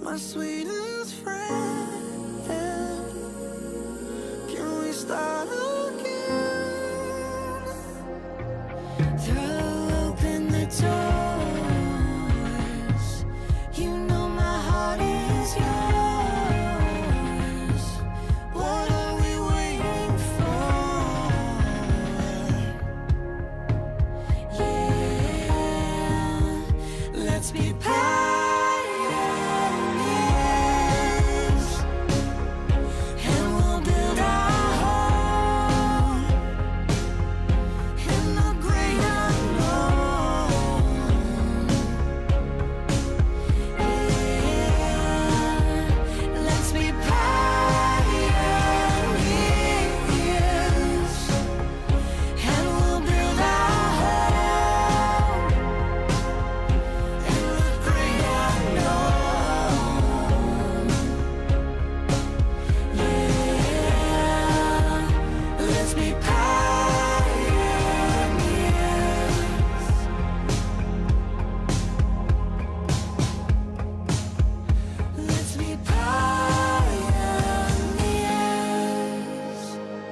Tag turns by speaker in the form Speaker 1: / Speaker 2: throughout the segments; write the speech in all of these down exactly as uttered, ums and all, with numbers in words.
Speaker 1: my sweetest friend. Can we start again? Throw open the doors. You know my heart is yours. What are we waiting for? Yeah, let's be pioneers, and we'll build our home in the great unknown. Yeah, let's be pioneers, and we'll build our home in the great unknown. Yeah, let's be pioneers. Let's be pioneers.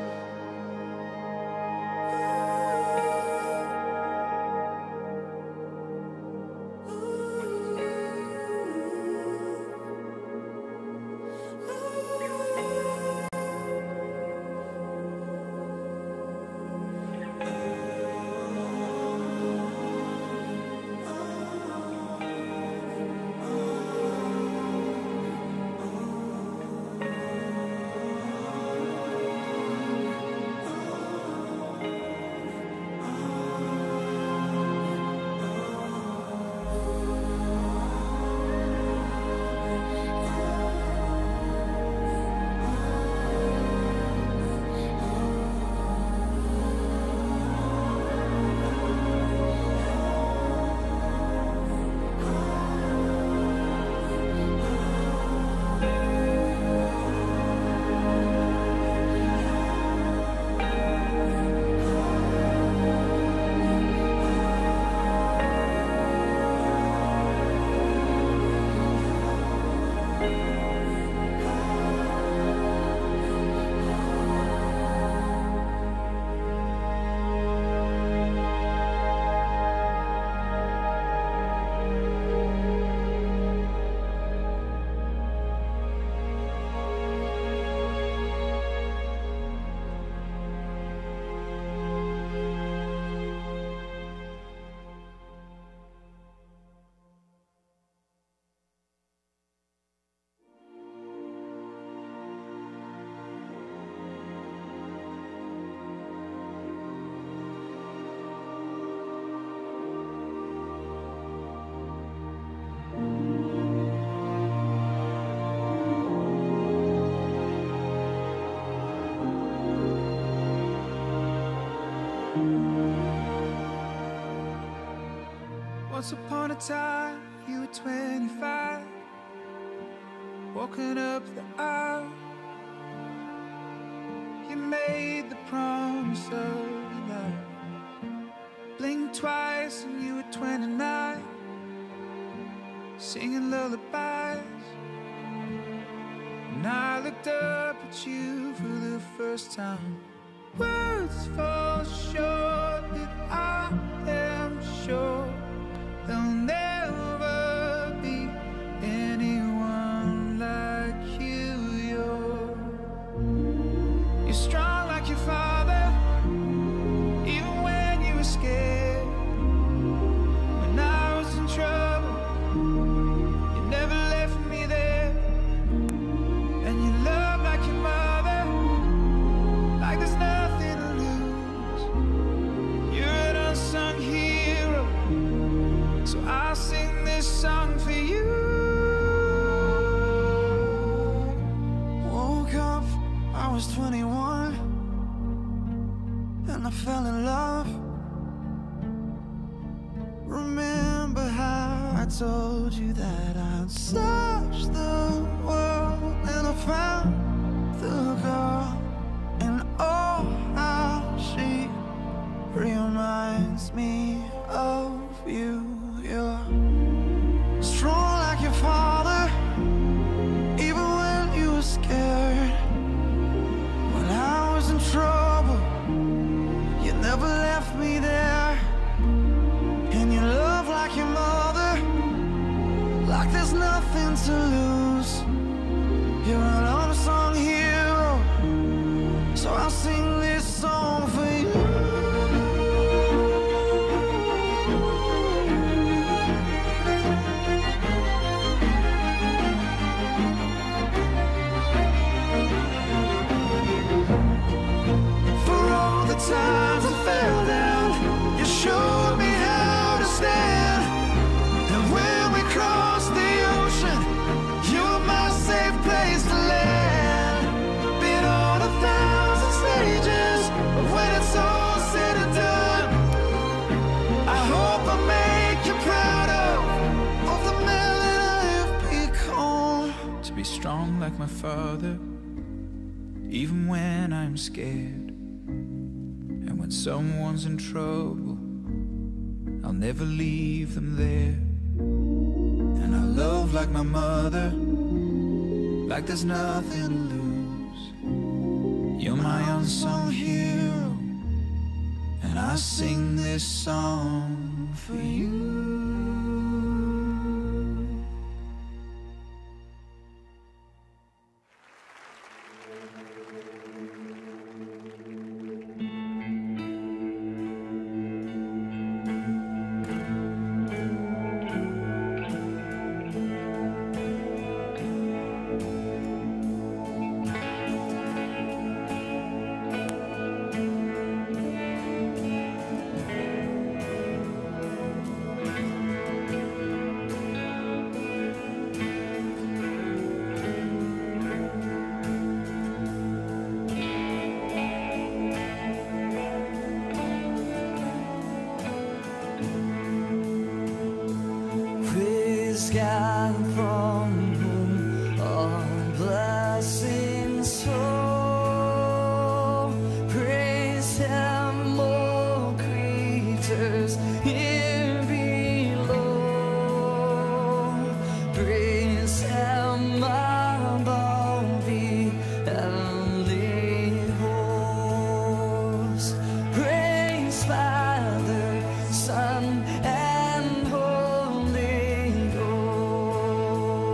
Speaker 2: Once upon a time, you were twenty-five, walking up the aisle. You made the promise of your life. Blinked twice and you were twenty-nine, singing lullabies. And I looked up at you for the first time. Words fall short, but I am sure there'll never be anyone like you. You're, you're strong like your father, even when you were scared. When I was in trouble, you never left me there. And you love like your mother, like there's nothing to lose. You're an unsung hero, so I'll sing this song for you.
Speaker 1: Woke up, I was twenty-one, and I fell in love. Remember how I told you that I'd search the world, and I found the girl, and oh, how she reminds me of you. You're strong like your father,
Speaker 2: to lose. You're an unsung hero, so I'll sing this song for you. For all the times I fell down, you showed me how to stand. And when we crossed the ocean, you were my safe place to land. Been on a thousand stages, but when it's all said and done, I hope I make you proud of, of the man that I have become. To be strong like my father, even when I'm scared. And when someone's in trouble, I'll never leave them there. And I love like my mother, like there's nothing to lose. You're my unsung hero, and I sing this song for you. God from whom all blessings flow. Praise Him, all creatures here below. Praise Him above the heavenly hosts. Praise Father, Son, and Holy Ghost.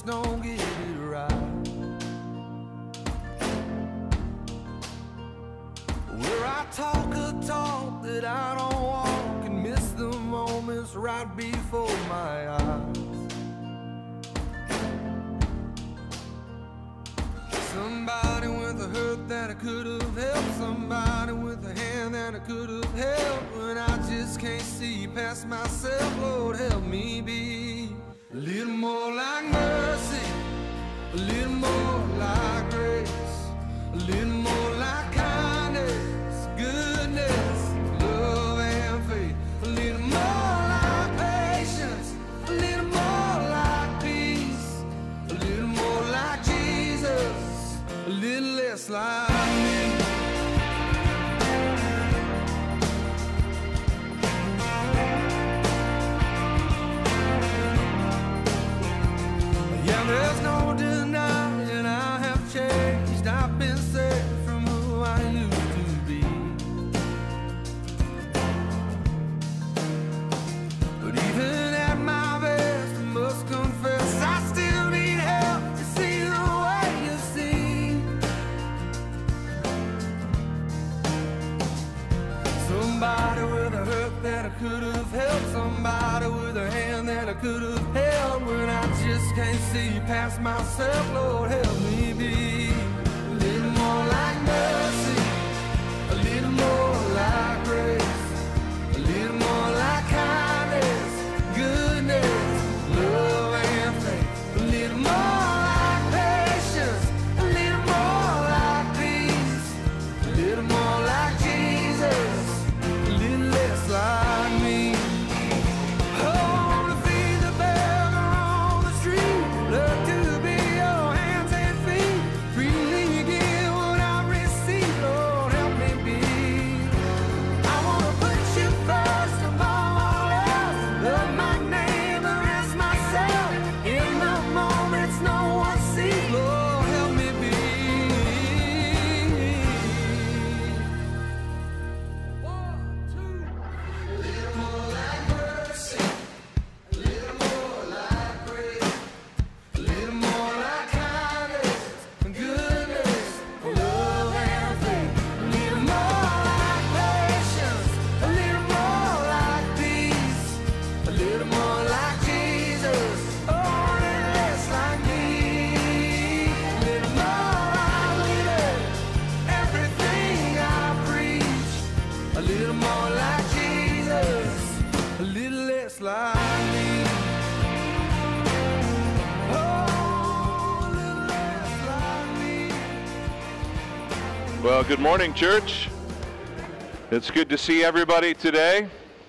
Speaker 1: just don't get it right. Where I talk a talk that I don't walk and miss the moments right before my eyes. Somebody with a hurt that I could have helped, somebody with a hand that I could have held. When I just can't see past myself, Lord, help me be a little more like mercy, a little more like grace, a little more like kindness, goodness, love and faith, a little more like patience, a little more like peace, a little more like Jesus, a little less like me. Yeah, there's no denying I have changed. I've been set from who I used to be. But even at my best, I must confess I still need help to see the way you see. Somebody with a hurt that I could have helped, somebody with a hand that I could have held. When I just can't see past myself, Lord, help me be a little more like mercy, a little more like grace, a little more like kindness, goodness, love and faith, a little more like patience, a little more like peace, a little more like Jesus, a little less like me. Oh, to feed the beggar on the street, look to be your hands and feet, freely give what I receive, Lord, help me be. I wanna put you first above all else, love my neighbor as myself, in the moments no one sees, Lord, help me be. One, two. A little more like mercy, a little more like grace, a little more like kindness and goodness, love and faith, a little more like patience, a little more like peace, a little more like Jesus, oh, a little less like me, a little more like living everything I preach, a little more like Jesus, a little less like me. Oh, a little less like me.
Speaker 3: Well, good morning, church. It's good to see everybody today.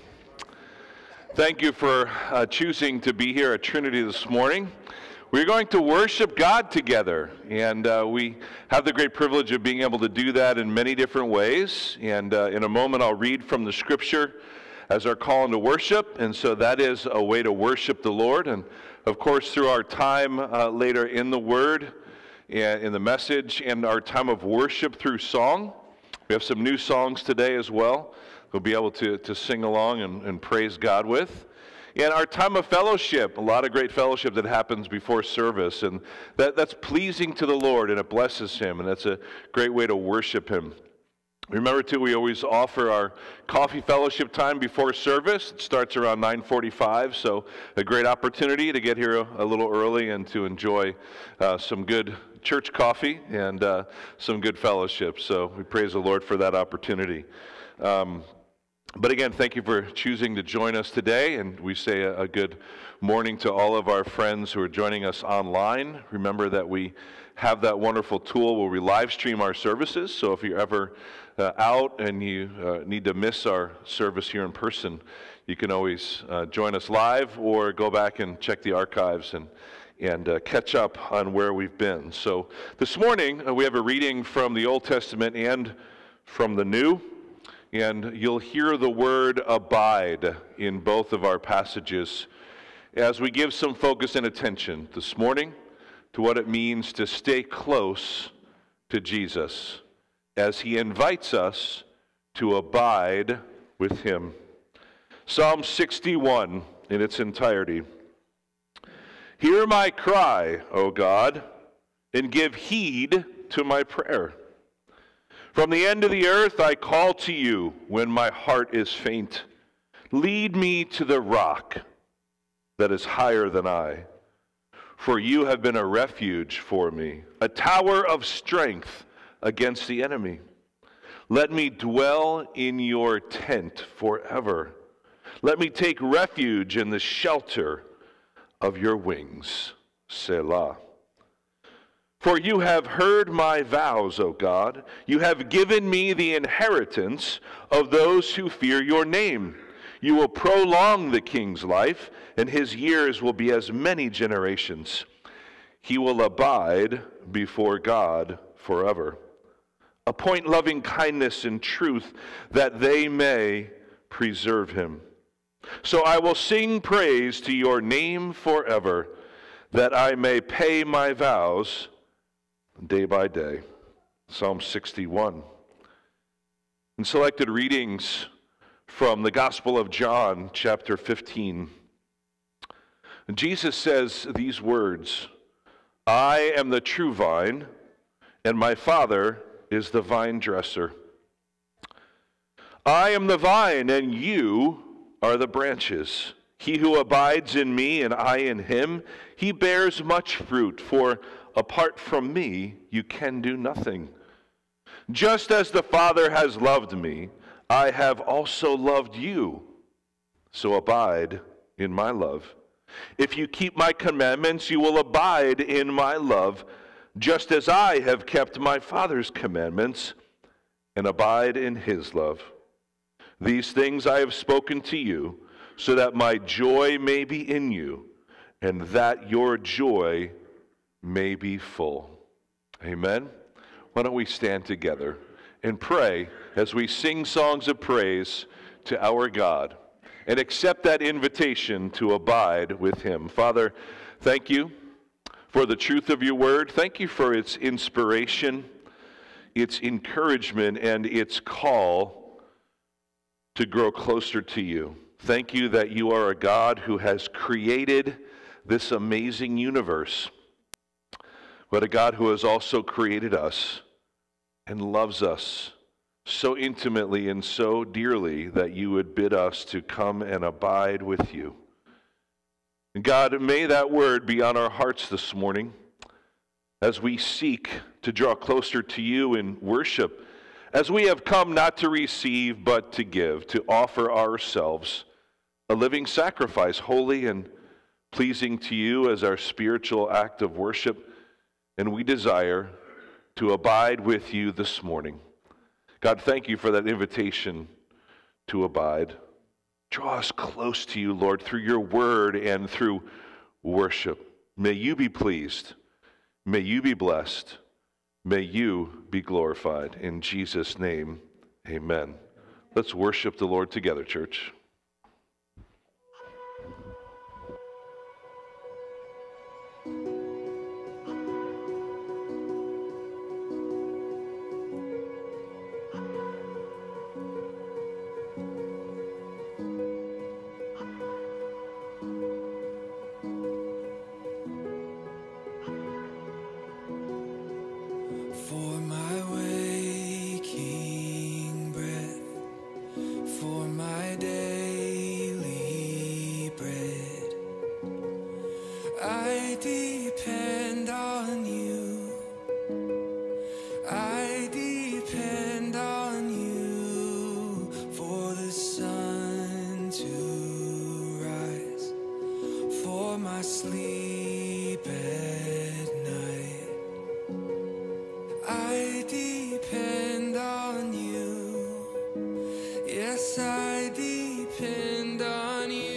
Speaker 3: Thank you for uh, choosing to be here at Trinity this morning. We're going to worship God together, and uh, we have the great privilege of being able to do that in many different ways. And uh, in a moment, I'll read from the Scripture as our call into worship, and so that is a way to worship the Lord. And of course, through our time uh, later in the Word, and in the message, and our time of worship through song. We have some new songs today as well we'll be able to, to sing along and, and praise God with. And our time of fellowship, a lot of great fellowship that happens before service, and that, that's pleasing to the Lord, and it blesses Him, and that's a great way to worship Him. Remember, too, we always offer our coffee fellowship time before service. It starts around nine forty-five, so a great opportunity to get here a, a little early and to enjoy uh, some good church coffee and uh, some good fellowship. So we praise the Lord for that opportunity. Um, but again, thank you for choosing to join us today, and we say a, a good morning to all of our friends who are joining us online. Remember that we have that wonderful tool where we live stream our services, so if you're ever uh, out and you uh, need to miss our service here in person, you can always uh, join us live or go back and check the archives and and uh, catch up on where we've been. So this morning uh, we have a reading from the Old Testament and from the New, and you'll hear the word abide in both of our passages as we give some focus and attention this morning to what it means to stay close to Jesus as He invites us to abide with Him. Psalm sixty-one in its entirety. Hear my cry, O God, and give heed to my prayer. From the end of the earth I call to you when my heart is faint. Lead me to the rock that is higher than I. For you have been a refuge for me, a tower of strength against the enemy. Let me dwell in your tent forever. Let me take refuge in the shelter of your wings. Selah. For you have heard my vows, O God. You have given me the inheritance of those who fear your name. You will prolong the king's life, and his years will be as many generations. He will abide before God forever. Appoint loving kindness and truth that they may preserve him. So I will sing praise to your name forever, that I may pay my vows day by day. Psalm sixty-one. And selected readings from the Gospel of John, chapter fifteen. Jesus says these words, I am the true vine, and my Father is the vine dresser. I am the vine, and you are the branches. He who abides in me and I in him, he bears much fruit, for apart from me you can do nothing. Just as the Father has loved me, I have also loved you. So abide in my love. If you keep my commandments, you will abide in my love, just as I have kept my Father's commandments and abide in his love. These things I have spoken to you, so that my joy may be in you, and that your joy may be full. Amen. Why don't we stand together and pray as we sing songs of praise to our God and accept that invitation to abide with him. Father, thank you for the truth of your word. Thank you for its inspiration, its encouragement, and its call to grow closer to you. Thank you that you are a God who has created this amazing universe, but a God who has also created us and loves us so intimately and so dearly that you would bid us to come and abide with you. And God, may that word be on our hearts this morning as we seek to draw closer to you in worship, as we have come not to receive but to give, to offer ourselves a living sacrifice, holy and pleasing to you as our spiritual act of worship, and we desire to abide with you this morning. God, thank you for that invitation to abide. Draw us close to you, Lord, through your word and through worship. May you be pleased. May you be blessed. May you be glorified. In Jesus' name, amen. Let's worship the Lord together, church.
Speaker 1: For my waking breath, for my daily bread, I depend on you. I depend on you for the sun to rise, for my sleep at night. I depend on you. Yes, I depend on you.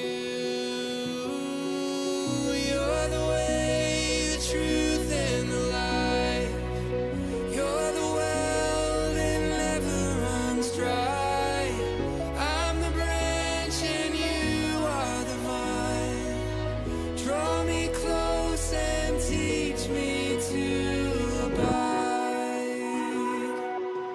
Speaker 1: You're the way, the truth, and the life. You're the well that never runs dry. I'm the branch and you are the vine. Draw me close and teach me to abide.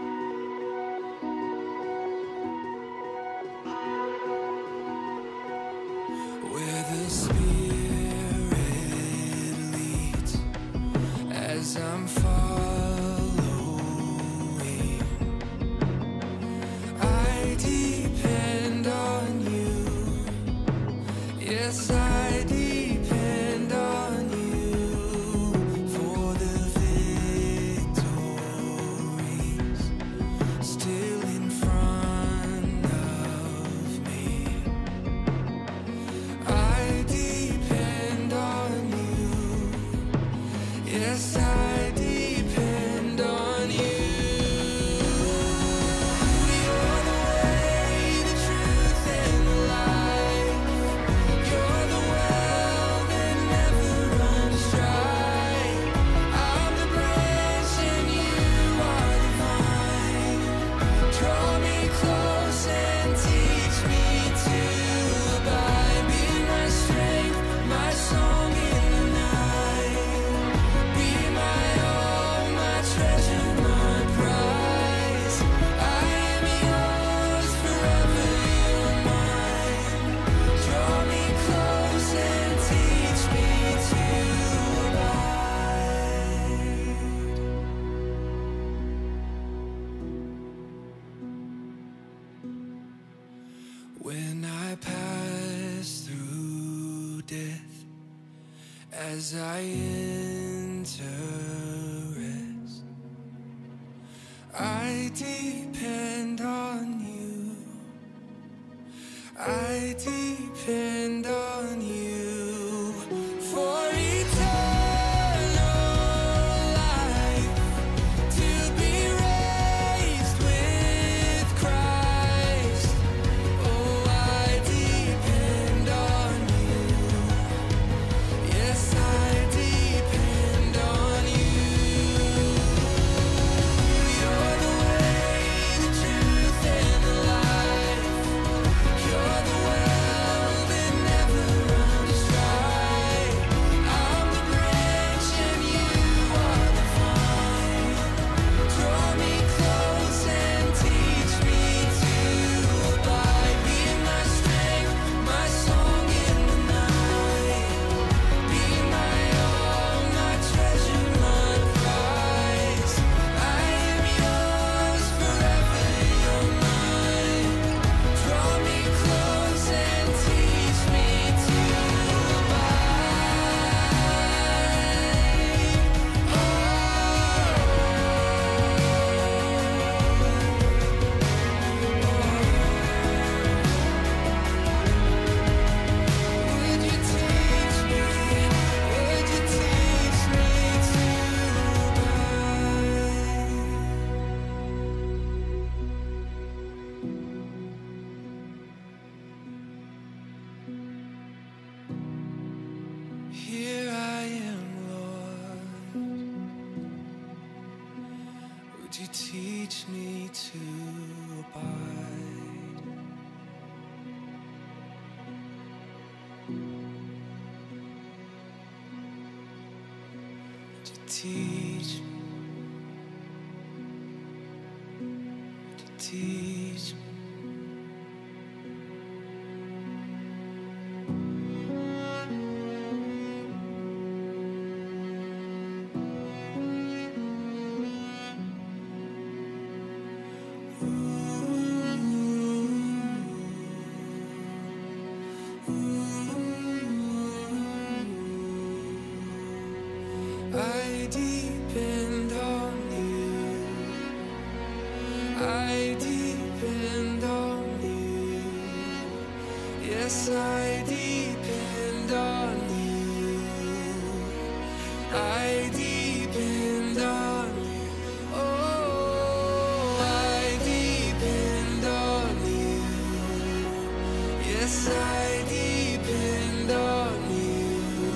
Speaker 1: As I enter rest, I depend on you. I depend on you for eternal life, to be raised with Christ. Oh, I depend on you. Yes, I depend on you. You're the way, the truth, and the life. You're the well that never runs dry. I'm the branch and you are the vine. Draw me close and teach me to abide. Be my strength, my song in the night. Be my all, my treasure, my prize. I am yours forever, you're mine. Draw me close and teach me to abide. Would you teach me? Would you teach me to abide? Here I am, Lord. Would you teach me to abide? Would you teach me? Would you teach me? I depend on you. I depend on you. Yes, I depend on you. I depend on you. Oh, I depend on you. Yes, I depend on you.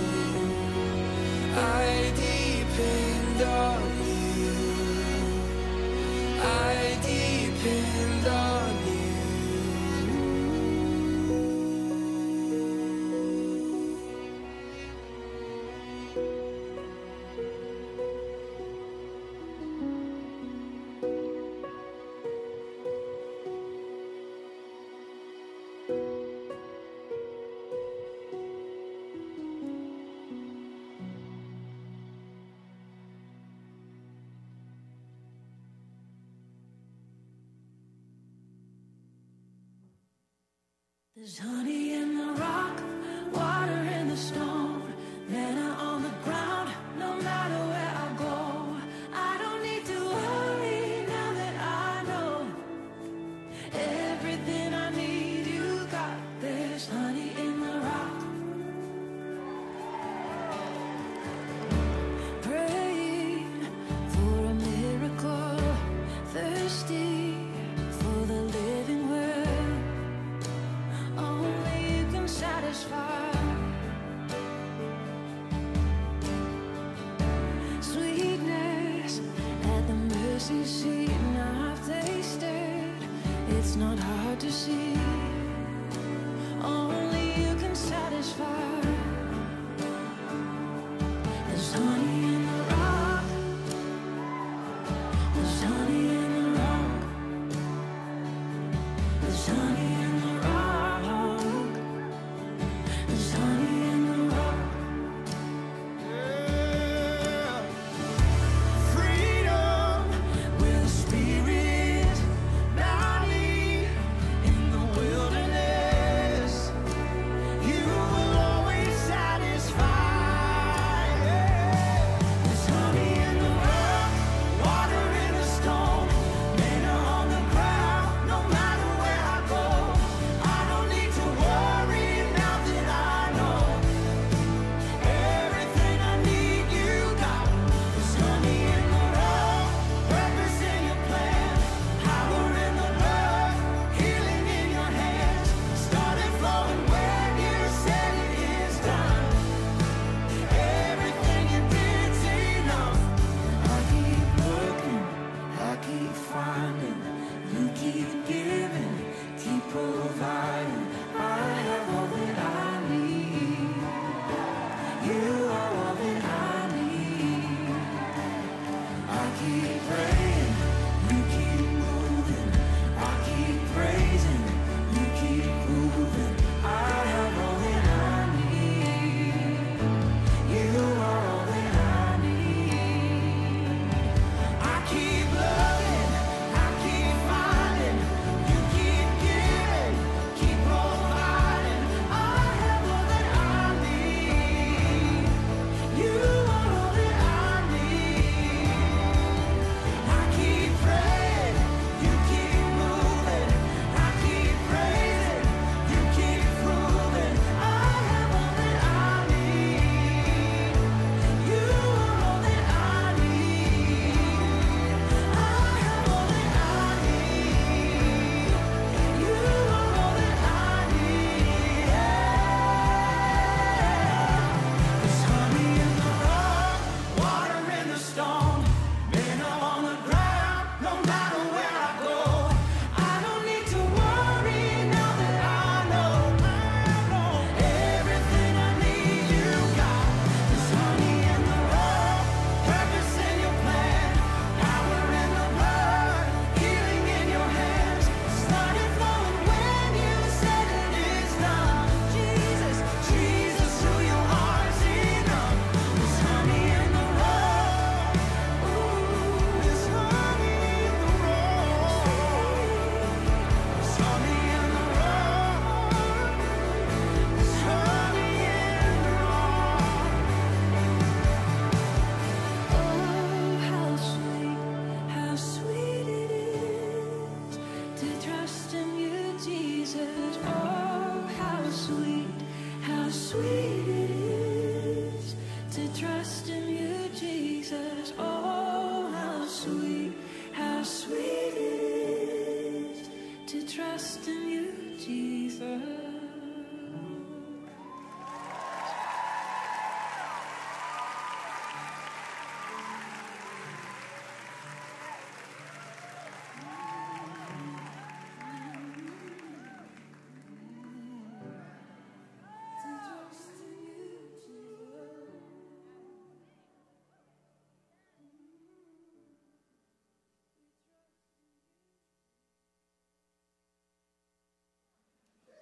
Speaker 1: I depend on you. I depend on you.
Speaker 4: There's honey in the rock, water in the stone, manna on the ground, no matter where I go. I don't need to worry now that I know everything I need you got. There's honey in the rock. Praying for a miracle, thirsty for the living word. Only you can satisfy. Sweetness at the mercy seat. Now I've tasted, it's not hard to see. Only you can satisfy. There's honey in the rock. There's honey in the rock. There's honey in the rock. There's honey in the rock. Freedom where the spirit bounding in the wilderness.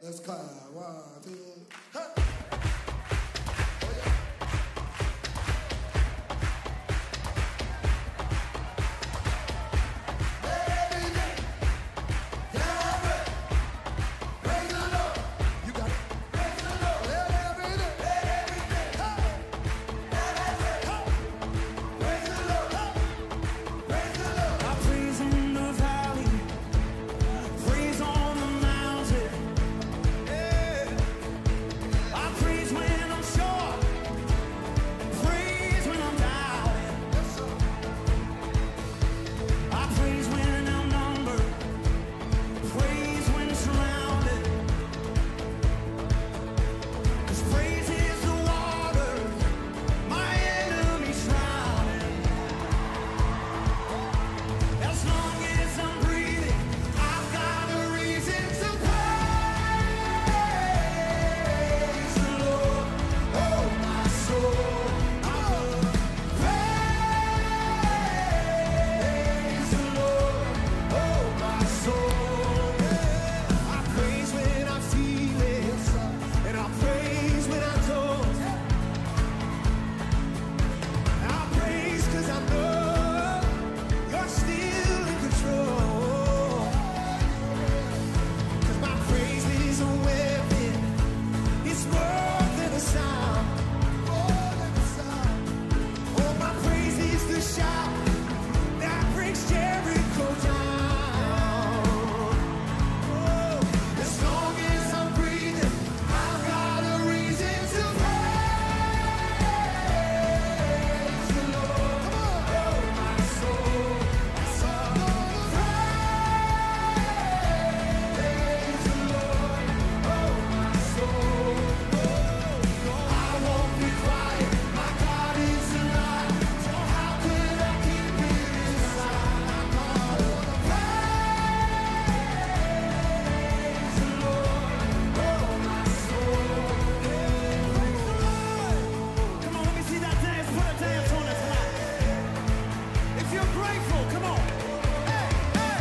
Speaker 5: Let's clap. One, two, hey. Oh, yeah. Every day, every praise the Lord. You got it. Praise the Lord. Every day, every day, hey. Praise the Lord. Praise the Lord.
Speaker 2: I praise in the valley, praise on the mountain. Yeah. I praise when I'm short, praise when I'm doubting. I praise when I'm numbered, praise when surrounded. 'Cause praise is the water my enemies drowning. As long as I'm breathing, I've got a reason to praise the Lord. Oh, my soul, I will praise the Lord. Oh, my soul. I praise when I feel it, and I praise when I don't. I praise 'cause I know you're still in control. 'Cause my praise is a weapon, it's more than a sound. Oh, my praise is the shout that breaks Jericho down. Oh, as long as I'm breathing, I've got a reason to praise the Lord. Oh, my soul, that's all. Praise the Lord. Oh, my soul. I won't be quiet. My God is alive. So how could I keep it inside? I'm gonna praise the Lord. Oh, my soul. Praise the Lord. Come on, let me see that dance. Put a dance on it tonight. If you're grateful, come on. Hey, hey.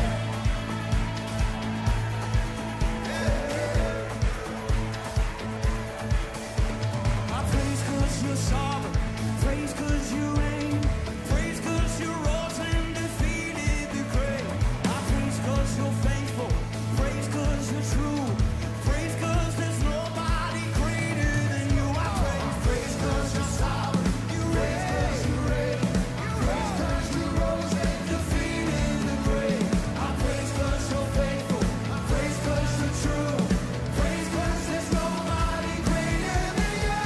Speaker 2: I praise 'cause you're sovereign. Praise 'cause you reign. Praise 'cause you rose and defeated the grave. I praise 'cause you're faithful. Praise 'cause you're true. Praise 'cause there's nobody greater than you. I praise, praise 'cause you're sovereign. You reign, you reign. Praise 'cause you rose and defeated the grave. I praise 'cause you're faithful. Praise 'cause you're true. Praise 'cause there's nobody greater than you.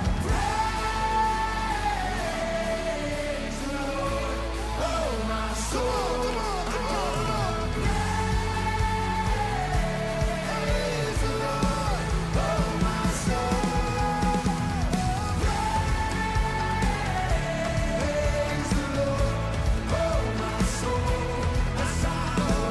Speaker 2: Praise the Lord. Oh, my soul. Praise the Lord. Oh, my soul. Praise the Lord. Oh, my soul. That's all.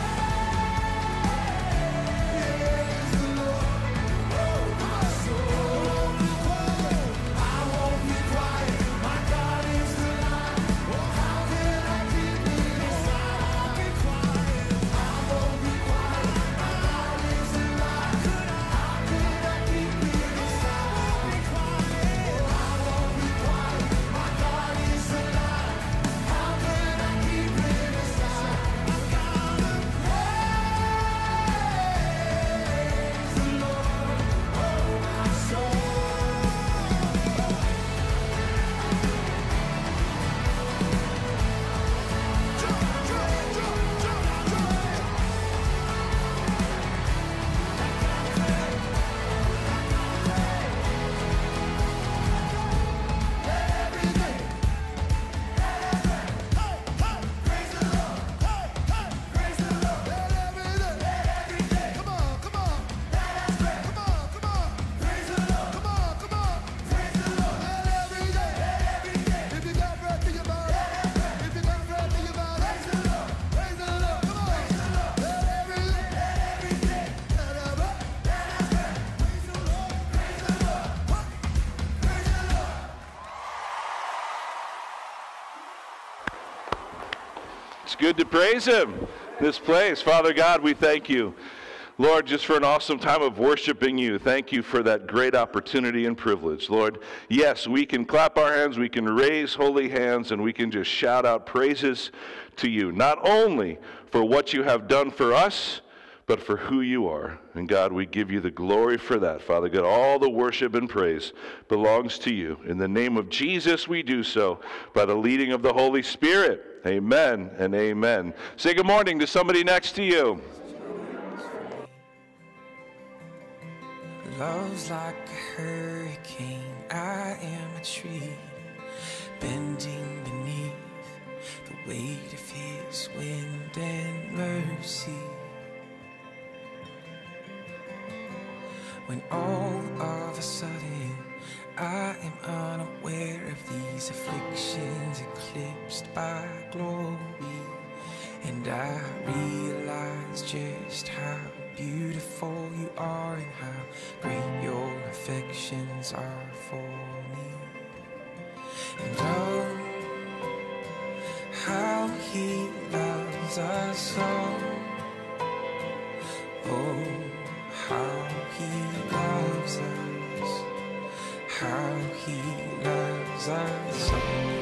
Speaker 2: Praise the Lord. Oh, my soul. I won't be quiet. My God is alive. Oh, how can I keep it inside? I won't be quiet. I won't be quiet. My God is alive. How can I keep it inside? I won't be quiet. I won't be quiet. My God is alive. How can I keep it inside? I've gotta praise the Lord. Oh, my soul. Every day, praise the Lord. Praise the Lord. Every day, come on, come on. Come on, come on. Praise the Lord. Come on, come on. Praise the Lord. Every day, every day. If you got breath in your body, if you got breath in your body, praise the Lord. Praise the Lord. Come on. Praise the Lord. Every day, every day. Praise the Lord. Praise the Lord. Praise the Lord.
Speaker 3: It's good to praise Him. This place, Father God, we thank you. Lord, just for an awesome time of worshiping you. Thank you for that great opportunity and privilege. Lord, yes, we can clap our hands, we can raise holy hands, and we can just shout out praises to you, not only for what you have done for us, but for who you are. And God, we give you the glory for that. Father God, all the worship and praise belongs to you. In the name of Jesus, we do so by the leading of the Holy Spirit. Amen and amen. Say good morning to somebody next to you.
Speaker 2: Love's like a hurricane, I am a tree, bending beneath the weight of his wind and mercy. When all of a sudden I am unaware of these afflictions eclipsed by glory, and I realize just how beautiful you are and how great your affections are for me. And oh, how he loves us all. Oh, how he loves us. How he loves us all.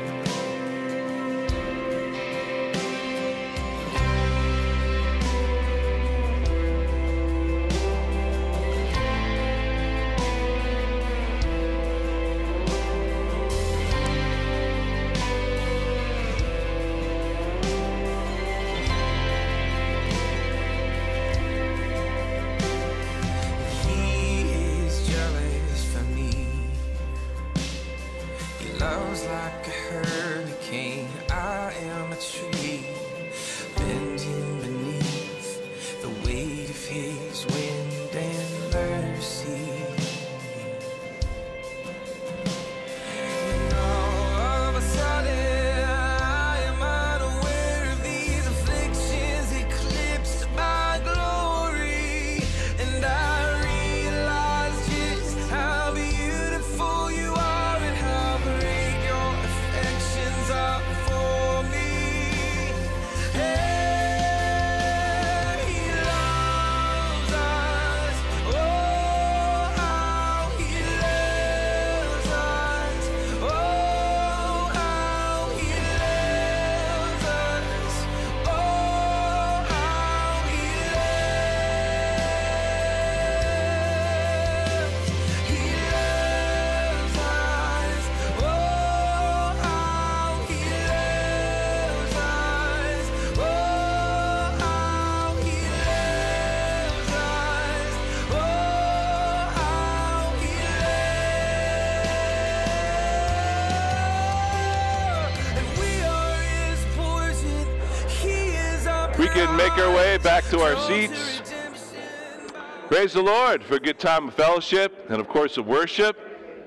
Speaker 3: We can make our way back to our seats. Praise the Lord for a good time of fellowship and, of course, of worship.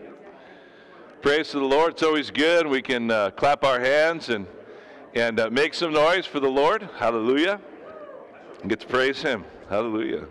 Speaker 3: Praise to the Lord. It's always good. We can uh, clap our hands and, and uh, make some noise for the Lord. Hallelujah. And get to praise Him. Hallelujah.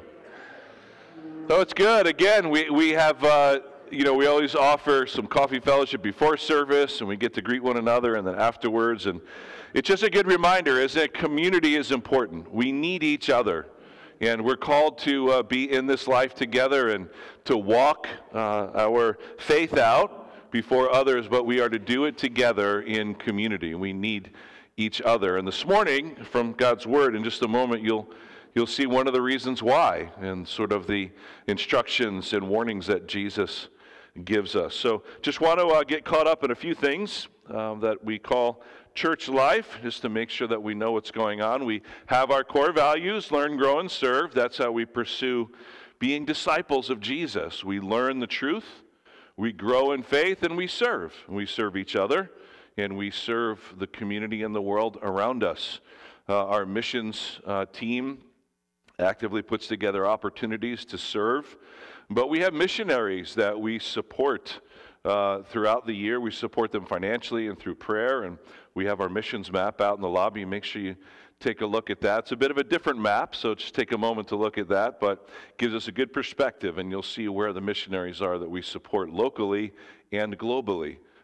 Speaker 3: So it's good. Again, we, we have, uh, you know, we always offer some coffee fellowship before service, and we get to greet one another and then afterwards. And it's just a good reminder, isn't it? Community is important. We need each other. And we're called to uh, be in this life together and to walk uh, our faith out before others, but we are to do it together in community. We need each other. And this morning, from God's Word, in just a moment, you'll you'll see one of the reasons why and sort of the instructions and warnings that Jesus gives us. So just want to uh, get caught up in a few things um, that we call church life, just to make sure that we know what's going on. We have our core values: learn, grow, and serve. That's how we pursue being disciples of Jesus. We learn the truth, we grow in faith, and we serve. We serve each other, and we serve the community and the world around us. Uh, our missions uh, team actively puts together opportunities to serve, but we have missionaries that we support uh, throughout the year. We support them financially and through prayer, and we have our missions map out in the lobby. Make sure you take a look at that. It's a bit of a different map, so just take a moment to look at that, but gives us a good perspective, and you'll see where the missionaries are that we support locally and globally.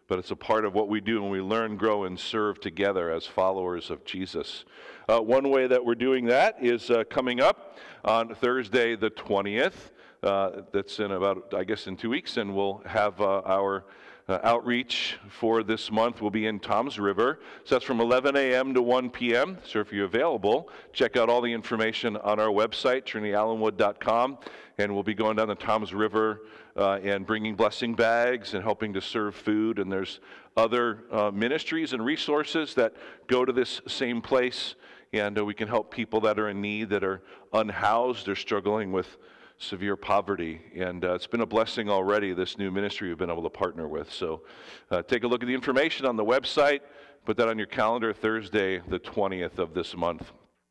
Speaker 3: but it's a part of what we do when we learn, grow, and serve together as followers of Jesus. Uh, one way that we're doing that is uh, coming up on Thursday the twentieth. Uh, that's in about, I guess, in two weeks, and we'll have uh, our uh, outreach for this month will be in Toms River. So that's from eleven a.m. to one p.m. So if you're available, check out all the information on our website, trinity allenwood dot com, and we'll be going down the Toms River uh, and bringing blessing bags and helping to serve food. And there's other uh, ministries and resources that go to this same place, and uh, we can help people that are in need, that are unhoused, or struggling with severe poverty. And uh, it's been a blessing already, this new ministry we've been able to partner with. So uh, take a look at the information on the website. Put that on your calendar, Thursday the twentieth of this month.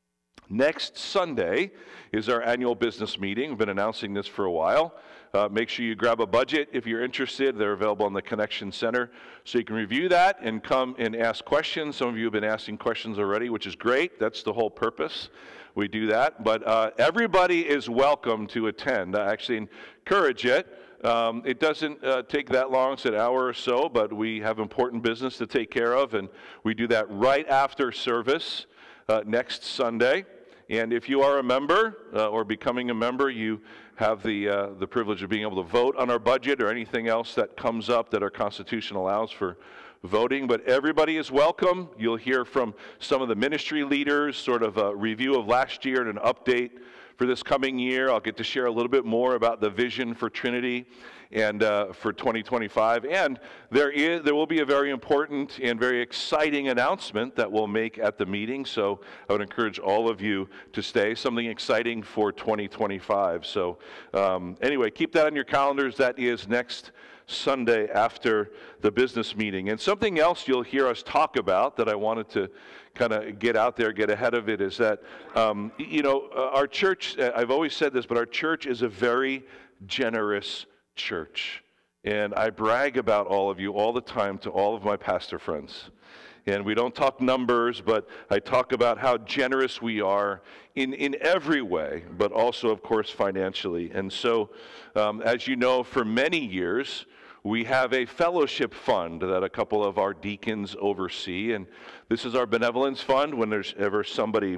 Speaker 3: Next Sunday is our annual business meeting. We've been announcing this for a while. Uh, make sure you grab a budget if you're interested. They're available in the Connection Center, so you can review that and come and ask questions. Some of you have been asking questions already, which is great. That's the whole purpose. We do that. But uh, everybody is welcome to attend. I actually encourage it. Um, it doesn't uh, take that long. It's an hour or so, but we have important business to take care of, and we do that right after service uh, next Sunday. And if you are a member uh, or becoming a member, you have the uh, the privilege of being able to vote on our budget or anything else that comes up that our Constitution allows for voting. But everybody is welcome. You'll hear from some of the ministry leaders, sort of a review of last year and an update for this coming year. I'll get to share a little bit more about the vision for Trinity and uh, for twenty twenty-five. And there is there will be a very important and very exciting announcement that we'll make at the meeting. So I would encourage all of you to stay. Something exciting for twenty twenty-five. So um, anyway, keep that on your calendars. That is next Sunday after the business meeting. And something else you'll hear us talk about that I wanted to kind of get out there, get ahead of it, is that, um, you know, uh, our church, I've always said this, but our church is a very generous church. And I brag about all of you all the time to all of my pastor friends. And we don't talk numbers, but I talk about how generous we are in, in every way, but also, of course, financially. And so, um, as you know, for many years, we have a fellowship fund that a couple of our deacons oversee. And this is our benevolence fund. When there's ever somebody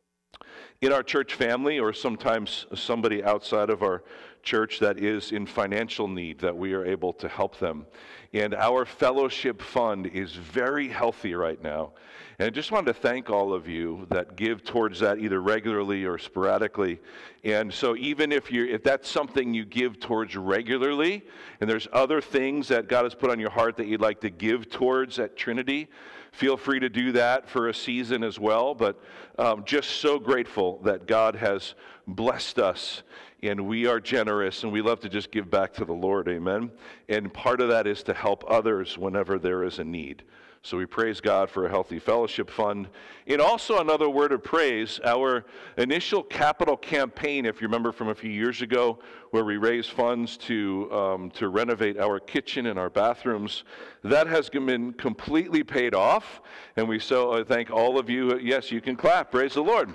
Speaker 3: in our church family, or sometimes somebody outside of our church that is in financial need, that we are able to help them. And our fellowship fund is very healthy right now. And I just wanted to thank all of you that give towards that either regularly or sporadically. And so even if you if that's something you give towards regularly, and there's other things that God has put on your heart that you'd like to give towards at Trinity, feel free to do that for a season as well. But um, just so grateful that God has blessed us, and we are generous, and we love to just give back to the Lord, amen? And part of that is to help others whenever there is a need. So we praise God for a healthy fellowship fund. And also another word of praise, our initial capital campaign, if you remember from a few years ago, where we raised funds to, um, to renovate our kitchen and our bathrooms, that has been completely paid off. And we so uh, thank all of you. Yes, you can clap. Praise the Lord.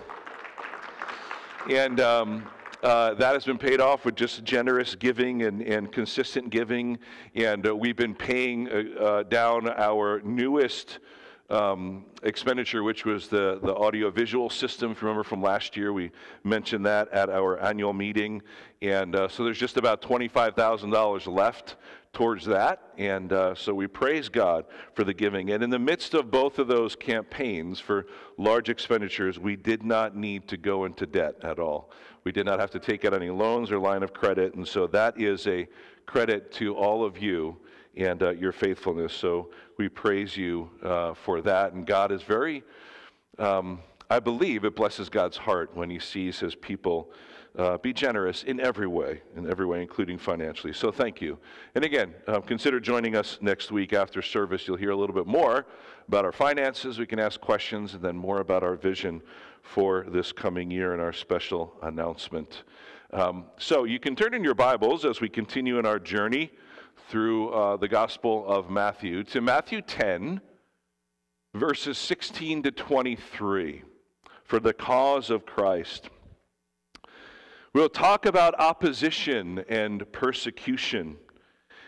Speaker 3: And um, uh, that has been paid off with just generous giving and, and consistent giving. And uh, we've been paying uh, uh, down our newest um, expenditure, which was the, the audio-visual system. If you remember from last year, we mentioned that at our annual meeting. And uh, so there's just about twenty-five thousand dollars left towards that. And uh, so we praise God for the giving. And in the midst of both of those campaigns for large expenditures, we did not need to go into debt at all. We did not have to take out any loans or line of credit. And so that is a credit to all of you and uh, your faithfulness. So we praise you uh, for that. And God is very, um, I believe it blesses God's heart when he sees his people Uh, be generous in every way, in every way, including financially. So thank you. And again, uh, consider joining us next week after service. You'll hear a little bit more about our finances. We can ask questions, and then more about our vision for this coming year and our special announcement. Um, so you can turn in your Bibles as we continue in our journey through uh, the Gospel of Matthew to Matthew ten, verses sixteen to twenty-three, for the cause of Christ. We'll talk about opposition and persecution.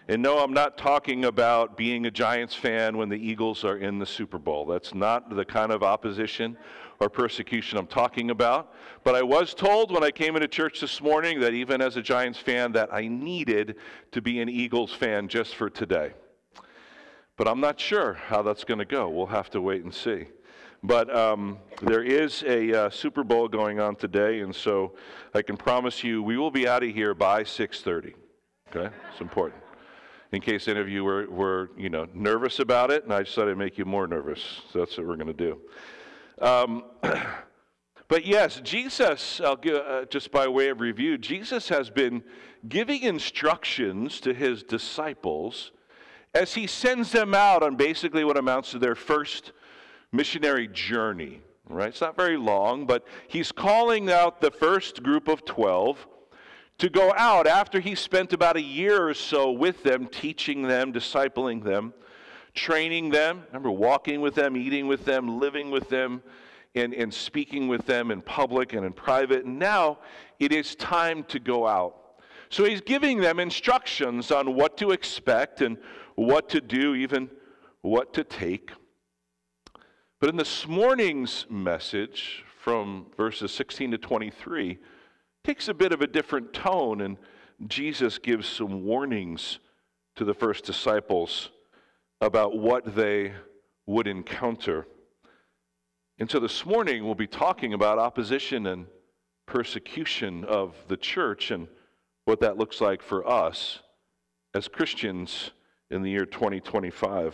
Speaker 3: And no, I'm not talking about being a Giants fan when the Eagles are in the Super Bowl. That's not the kind of opposition or persecution I'm talking about. But I was told when I came into church this morning that even as a Giants fan that I needed to be an Eagles fan just for today. But I'm not sure how that's going to go. We'll have to wait and see. But um, there is a uh, Super Bowl going on today, and so I can promise you we will be out of here by six thirty. Okay? It's important. In case any of you were, were, you know, nervous about it, and I just thought I'd make you more nervous. So that's what we're going to do. Um, but yes, Jesus, I'll give, uh, just by way of review, Jesus has been giving instructions to his disciples as he sends them out on basically what amounts to their first missionary journey. Right? It's not very long, but he's calling out the first group of twelve to go out after he spent about a year or so with them, teaching them, discipling them, training them. Remember, walking with them, eating with them, living with them, and, and speaking with them in public and in private. And now it is time to go out. So he's giving them instructions on what to expect and what to do, even what to take. But in this morning's message from verses sixteen to twenty-three, takes a bit of a different tone, and Jesus gives some warnings to the first disciples about what they would encounter. And so this morning we'll be talking about opposition and persecution of the church and what that looks like for us as Christians in the year twenty twenty-five.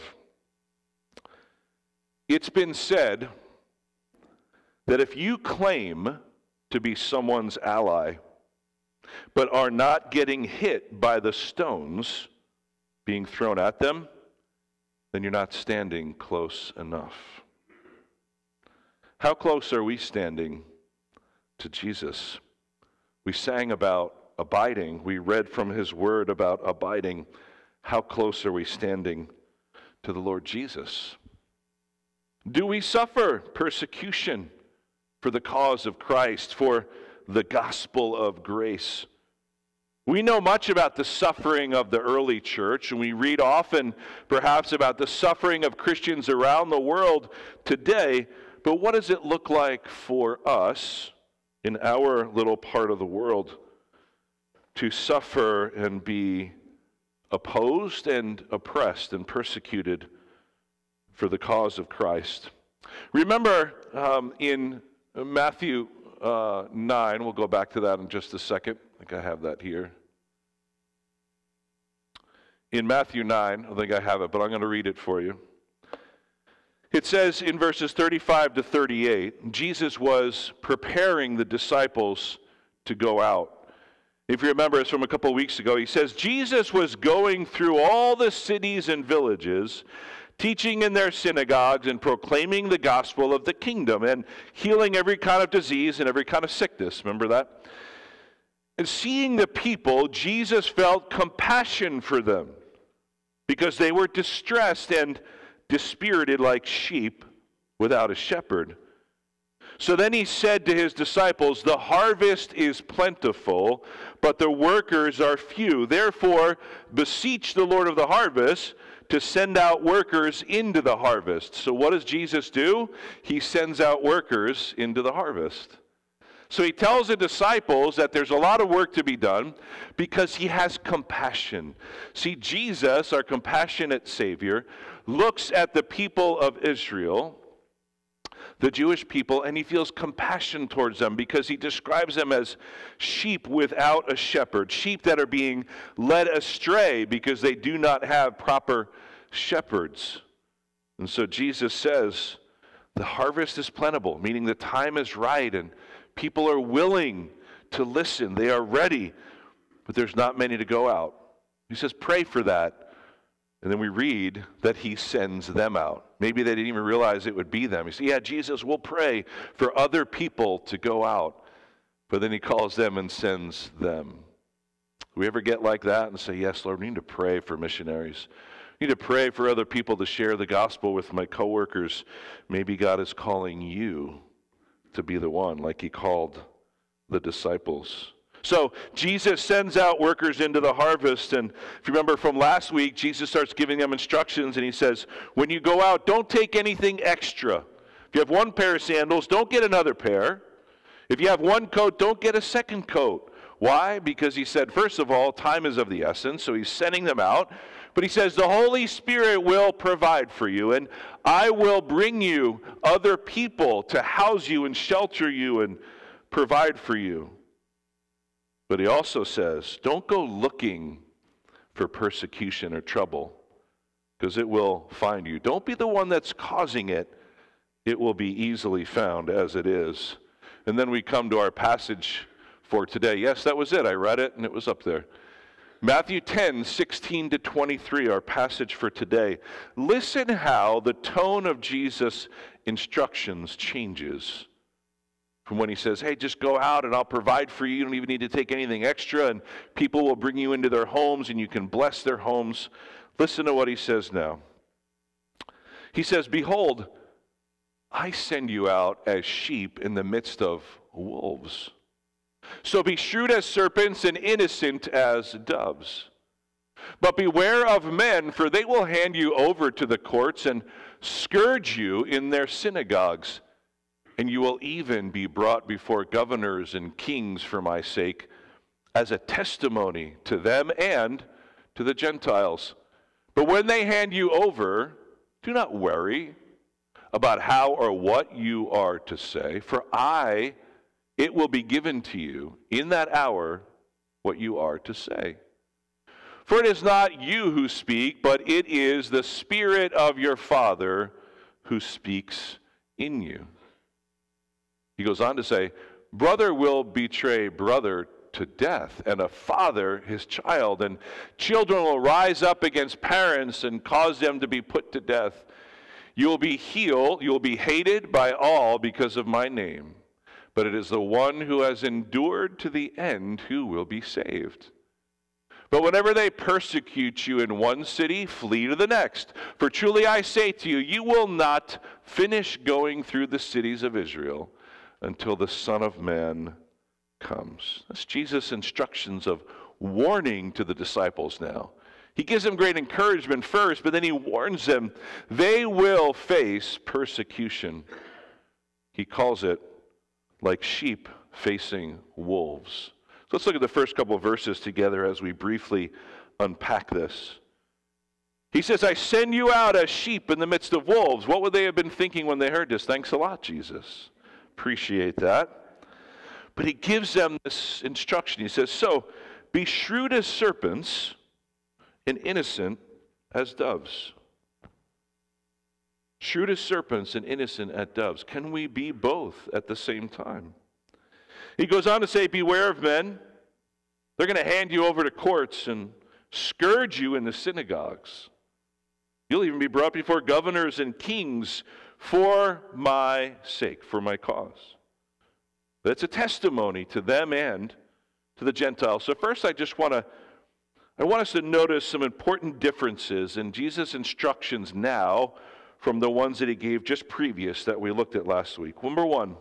Speaker 3: It's been said that if you claim to be someone's ally, but are not getting hit by the stones being thrown at them, then you're not standing close enough. How close are we standing to Jesus? We sang about abiding. We read from his word about abiding. How close are we standing to the Lord Jesus? Do we suffer persecution for the cause of Christ, for the gospel of grace? We know much about the suffering of the early church, and we read often perhaps about the suffering of Christians around the world today, but what does it look like for us in our little part of the world to suffer and be opposed and oppressed and persecuted for the cause of Christ? Remember um, in Matthew uh, nine, we'll go back to that in just a second. I think I have that here. In Matthew nine, I think I have it, but I'm going to read it for you. It says in verses thirty-five to thirty-eight, Jesus was preparing the disciples to go out. If you remember, it's from a couple of weeks ago. He says, Jesus was going through all the cities and villages, teaching in their synagogues and proclaiming the gospel of the kingdom and healing every kind of disease and every kind of sickness. Remember that? And seeing the people, Jesus felt compassion for them because they were distressed and dispirited like sheep without a shepherd. So then he said to his disciples, the harvest is plentiful, but the workers are few. Therefore, beseech the Lord of the harvest to send out workers into the harvest. So what does Jesus do? He sends out workers into the harvest. So he tells the disciples that there's a lot of work to be done because he has compassion. See, Jesus, our compassionate Savior, looks at the people of Israel, the Jewish people, and he feels compassion towards them because he describes them as sheep without a shepherd, sheep that are being led astray because they do not have proper shepherds. And so Jesus says, the harvest is plentiful, meaning the time is right and people are willing to listen. They are ready, but there's not many to go out. He says, pray for that. And then we read that he sends them out. Maybe they didn't even realize it would be them. He said, yeah, Jesus, we'll pray for other people to go out. But then he calls them and sends them. We ever get like that and say, yes, Lord, we need to pray for missionaries. We need to pray for other people to share the gospel with my coworkers. Maybe God is calling you to be the one like he called the disciples. So Jesus sends out workers into the harvest, and if you remember from last week, Jesus starts giving them instructions, and he says, when you go out, don't take anything extra. If you have one pair of sandals, don't get another pair. If you have one coat, don't get a second coat. Why? Because he said, first of all, time is of the essence, so he's sending them out. But he says, the Holy Spirit will provide for you, and I will bring you other people to house you and shelter you and provide for you. But he also says, don't go looking for persecution or trouble, because it will find you. Don't be the one that's causing it. It will be easily found as it is. And then we come to our passage for today. Yes, that was it. I read it, and it was up there. Matthew ten, sixteen to twenty-three, our passage for today. Listen how the tone of Jesus' instructions changes. From when he says, hey, just go out and I'll provide for you. You don't even need to take anything extra, and people will bring you into their homes and you can bless their homes. Listen to what he says now. He says, behold, I send you out as sheep in the midst of wolves. So be shrewd as serpents and innocent as doves. But beware of men, for they will hand you over to the courts and scourge you in their synagogues. And you will even be brought before governors and kings for my sake, as a testimony to them and to the Gentiles. But when they hand you over, do not worry about how or what you are to say, for I, it will be given to you in that hour what you are to say. For it is not you who speak, but it is the Spirit of your Father who speaks in you. He goes on to say, brother will betray brother to death, and a father his child, and children will rise up against parents and cause them to be put to death. You will be healed, you will be hated by all because of my name, but it is the one who has endured to the end who will be saved. But whenever they persecute you in one city, flee to the next. For truly I say to you, you will not finish going through the cities of Israel until the Son of Man comes. That's Jesus' instructions of warning to the disciples now. He gives them great encouragement first, but then he warns them they will face persecution. He calls it like sheep facing wolves. So let's look at the first couple of verses together as we briefly unpack this. He says, I send you out as sheep in the midst of wolves. What would they have been thinking when they heard this? Thanks a lot, Jesus. Appreciate that. But he gives them this instruction. He says, so be shrewd as serpents and innocent as doves. Shrewd as serpents and innocent as doves. Can we be both at the same time? He goes on to say, beware of men. They're going to hand you over to courts and scourge you in the synagogues. You'll even be brought before governors and kings for my sake, for my cause. That's a testimony to them and to the Gentiles. So first I just want to, I want us to notice some important differences in Jesus' instructions now from the ones that he gave just previous that we looked at last week. Number one,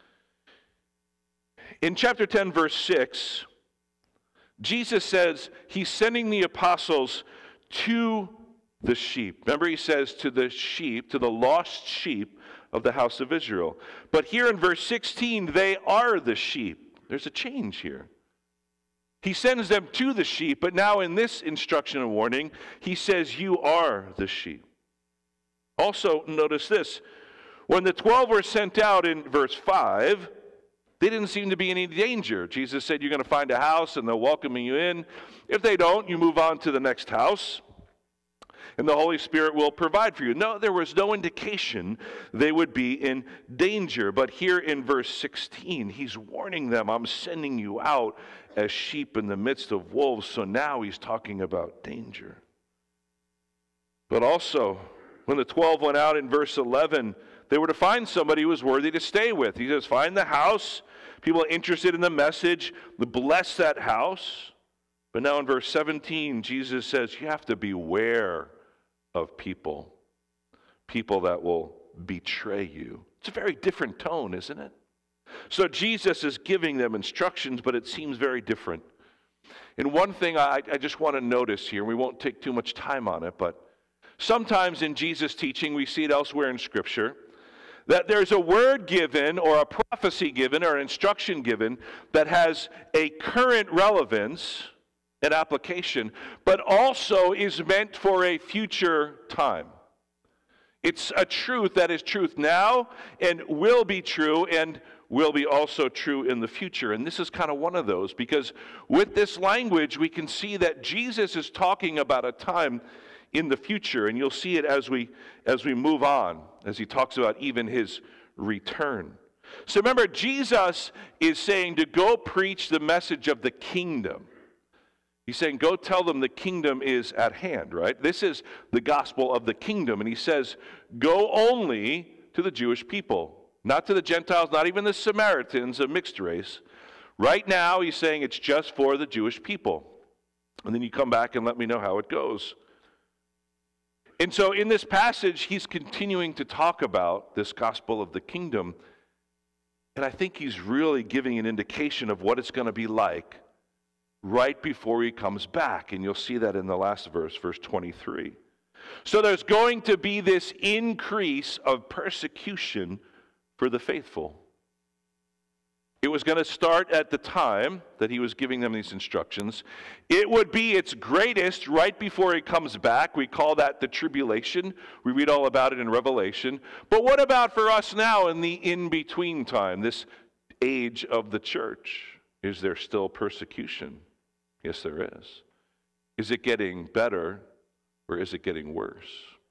Speaker 3: in chapter ten, verse six, Jesus says he's sending the apostles to the sheep. Remember, he says to the sheep, to the lost sheep of the house of Israel. But here in verse sixteen, they are the sheep. There's a change here. He sends them to the sheep, but now in this instruction and warning, he says, you are the sheep. Also, notice this. When the twelve were sent out in verse five, they didn't seem to be in any danger. Jesus said, you're going to find a house and they'll welcome you in. If they don't, you move on to the next house, and the Holy Spirit will provide for you. No, there was no indication they would be in danger. But here in verse sixteen, he's warning them, I'm sending you out as sheep in the midst of wolves. So now he's talking about danger. But also, when the twelve went out in verse eleven, they were to find somebody who was worthy to stay with. He says, find the house, people interested in the message, bless that house. But now in verse seventeen, Jesus says, you have to beware of people, people that will betray you. It's a very different tone, isn't it? So Jesus is giving them instructions, but it seems very different. And one thing I, I just want to notice here, and we won't take too much time on it, but sometimes in Jesus' teaching, we see it elsewhere in Scripture, that there's a word given or a prophecy given or an instruction given that has a current relevance and application, but also is meant for a future time. It's a truth that is truth now and will be true and will be also true in the future. And this is kind of one of those, because with this language, we can see that Jesus is talking about a time in the future, and you'll see it as we as we move on, as he talks about even his return. So remember, Jesus is saying to go preach the message of the kingdom. He's saying, go tell them the kingdom is at hand, right? This is the gospel of the kingdom. And he says, go only to the Jewish people, not to the Gentiles, not even the Samaritans, a mixed race. Right now, he's saying it's just for the Jewish people. And then you come back and let me know how it goes. And so in this passage, he's continuing to talk about this gospel of the kingdom. And I think he's really giving an indication of what it's going to be like right before he comes back. And you'll see that in the last verse, verse twenty-three. So there's going to be this increase of persecution for the faithful. It was going to start at the time that he was giving them these instructions. It would be its greatest right before he comes back. We call that the tribulation. We read all about it in Revelation. But what about for us now in the in-between time, this age of the church? Is there still persecution? Yes, there is. Is it getting better or is it getting worse?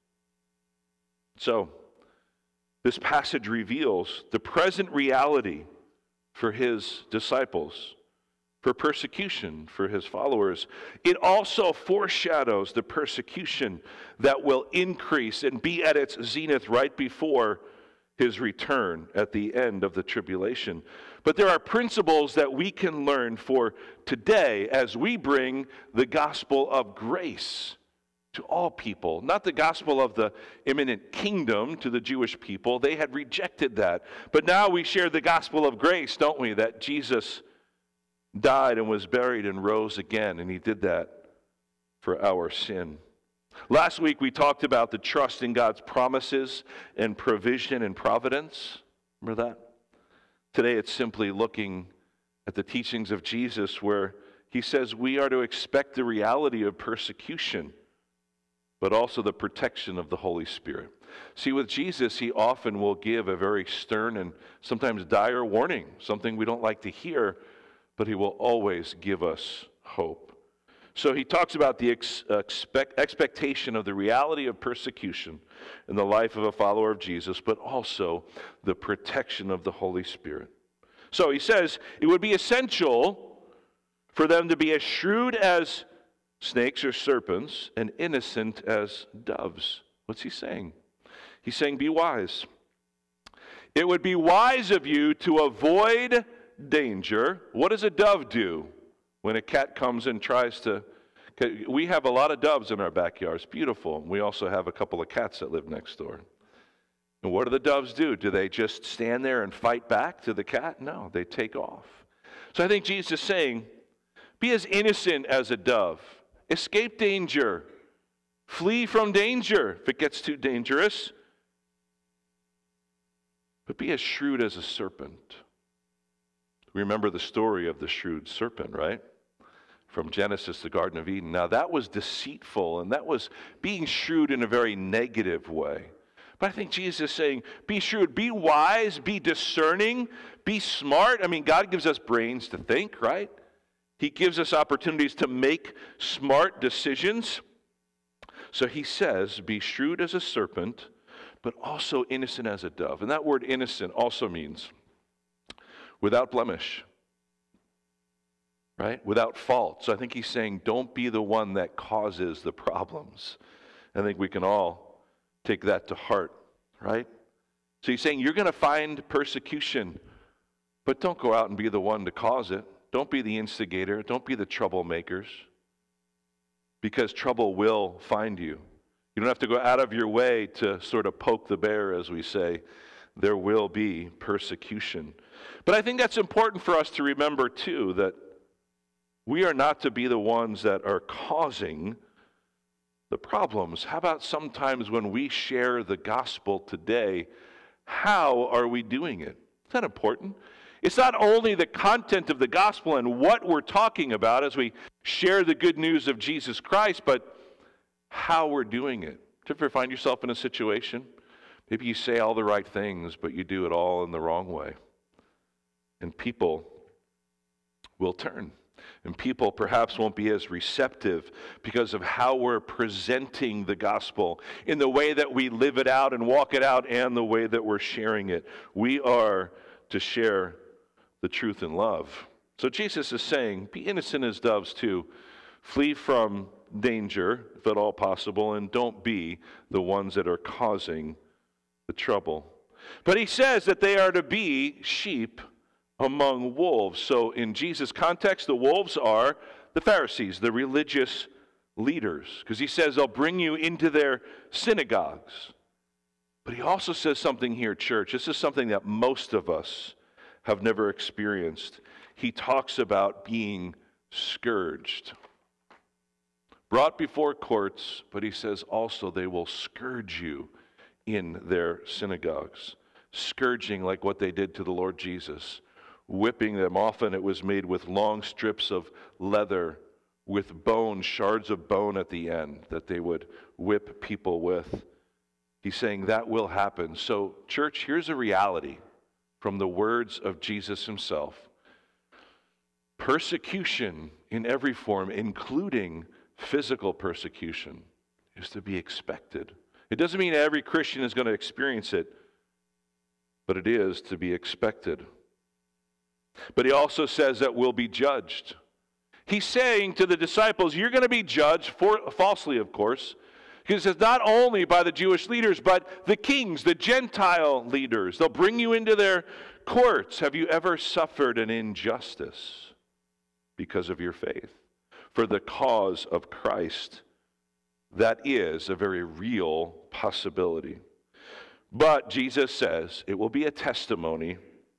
Speaker 3: So, this passage reveals the present reality for his disciples, for persecution for his followers. It also foreshadows the persecution that will increase and be at its zenith right before his return at the end of the tribulation. But there are principles that we can learn for today as we bring the gospel of grace to all people. Not the gospel of the imminent kingdom to the Jewish people. They had rejected that. But now we share the gospel of grace, don't we? That Jesus died and was buried and rose again, and he did that for our sin. Last week we talked about the trust in God's promises and provision and providence. Remember that? Today it's simply looking at the teachings of Jesus where he says we are to expect the reality of persecution, but also the protection of the Holy Spirit. See, with Jesus, he often will give a very stern and sometimes dire warning, something we don't like to hear, but he will always give us hope. So he talks about the ex- expect, expectation of the reality of persecution in the life of a follower of Jesus, but also the protection of the Holy Spirit. So he says it would be essential for them to be as shrewd as snakes or serpents, and innocent as doves. What's he saying? He's saying, be wise. It would be wise of you to avoid danger. What does a dove do when a cat comes and tries to... We have a lot of doves in our backyard. It's beautiful. We also have a couple of cats that live next door. And what do the doves do? Do they just stand there and fight back to the cat? No, they take off. So I think Jesus is saying, be as innocent as a dove. Escape danger. Flee from danger if it gets too dangerous. But be as shrewd as a serpent. Remember the story of the shrewd serpent, right? From Genesis, the Garden of Eden. Now that was deceitful, and that was being shrewd in a very negative way. But I think Jesus is saying, be shrewd, be wise, be discerning, be smart. I mean, God gives us brains to think, right? He gives us opportunities to make smart decisions. So he says, be shrewd as a serpent, but also innocent as a dove. And that word innocent also means without blemish, right? Without fault. So I think he's saying, don't be the one that causes the problems. I think we can all take that to heart, right? So he's saying, you're going to find persecution, but don't go out and be the one to cause it. Don't be the instigator. Don't be the troublemakers, because trouble will find you. You don't have to go out of your way to sort of poke the bear, as we say. There will be persecution. But I think that's important for us to remember, too, that we are not to be the ones that are causing the problems. How about sometimes when we share the gospel today, how are we doing it? Is that important? It's not only the content of the gospel and what we're talking about as we share the good news of Jesus Christ, but how we're doing it. Do you ever find yourself in a situation? Maybe you say all the right things, but you do it all in the wrong way. And people will turn. And people perhaps won't be as receptive because of how we're presenting the gospel in the way that we live it out and walk it out and the way that we're sharing it. We are to share the truth in love. So Jesus is saying, be innocent as doves too. Flee from danger, if at all possible, and don't be the ones that are causing the trouble. But he says that they are to be sheep among wolves. So in Jesus' context, the wolves are the Pharisees, the religious leaders, because he says they'll bring you into their synagogues. But he also says something here, church. This is something that most of us have never experienced. He talks about being scourged. Brought before courts, but he says also they will scourge you in their synagogues. Scourging like what they did to the Lord Jesus. Whipping them. Often it was made with long strips of leather with bone, shards of bone at the end that they would whip people with. He's saying that will happen. So, church, here's a reality from the words of Jesus himself. Persecution in every form, including physical persecution, is to be expected. It doesn't mean every Christian is going to experience it, but it is to be expected. But he also says that we'll be judged. He's saying to the disciples, you're going to be judged, for, falsely of course, because it's not only by the Jewish leaders, but the kings, the Gentile leaders. They'll bring you into their courts. Have you ever suffered an injustice because of your faith? For the cause of Christ, that is a very real possibility. But Jesus says it will be a testimony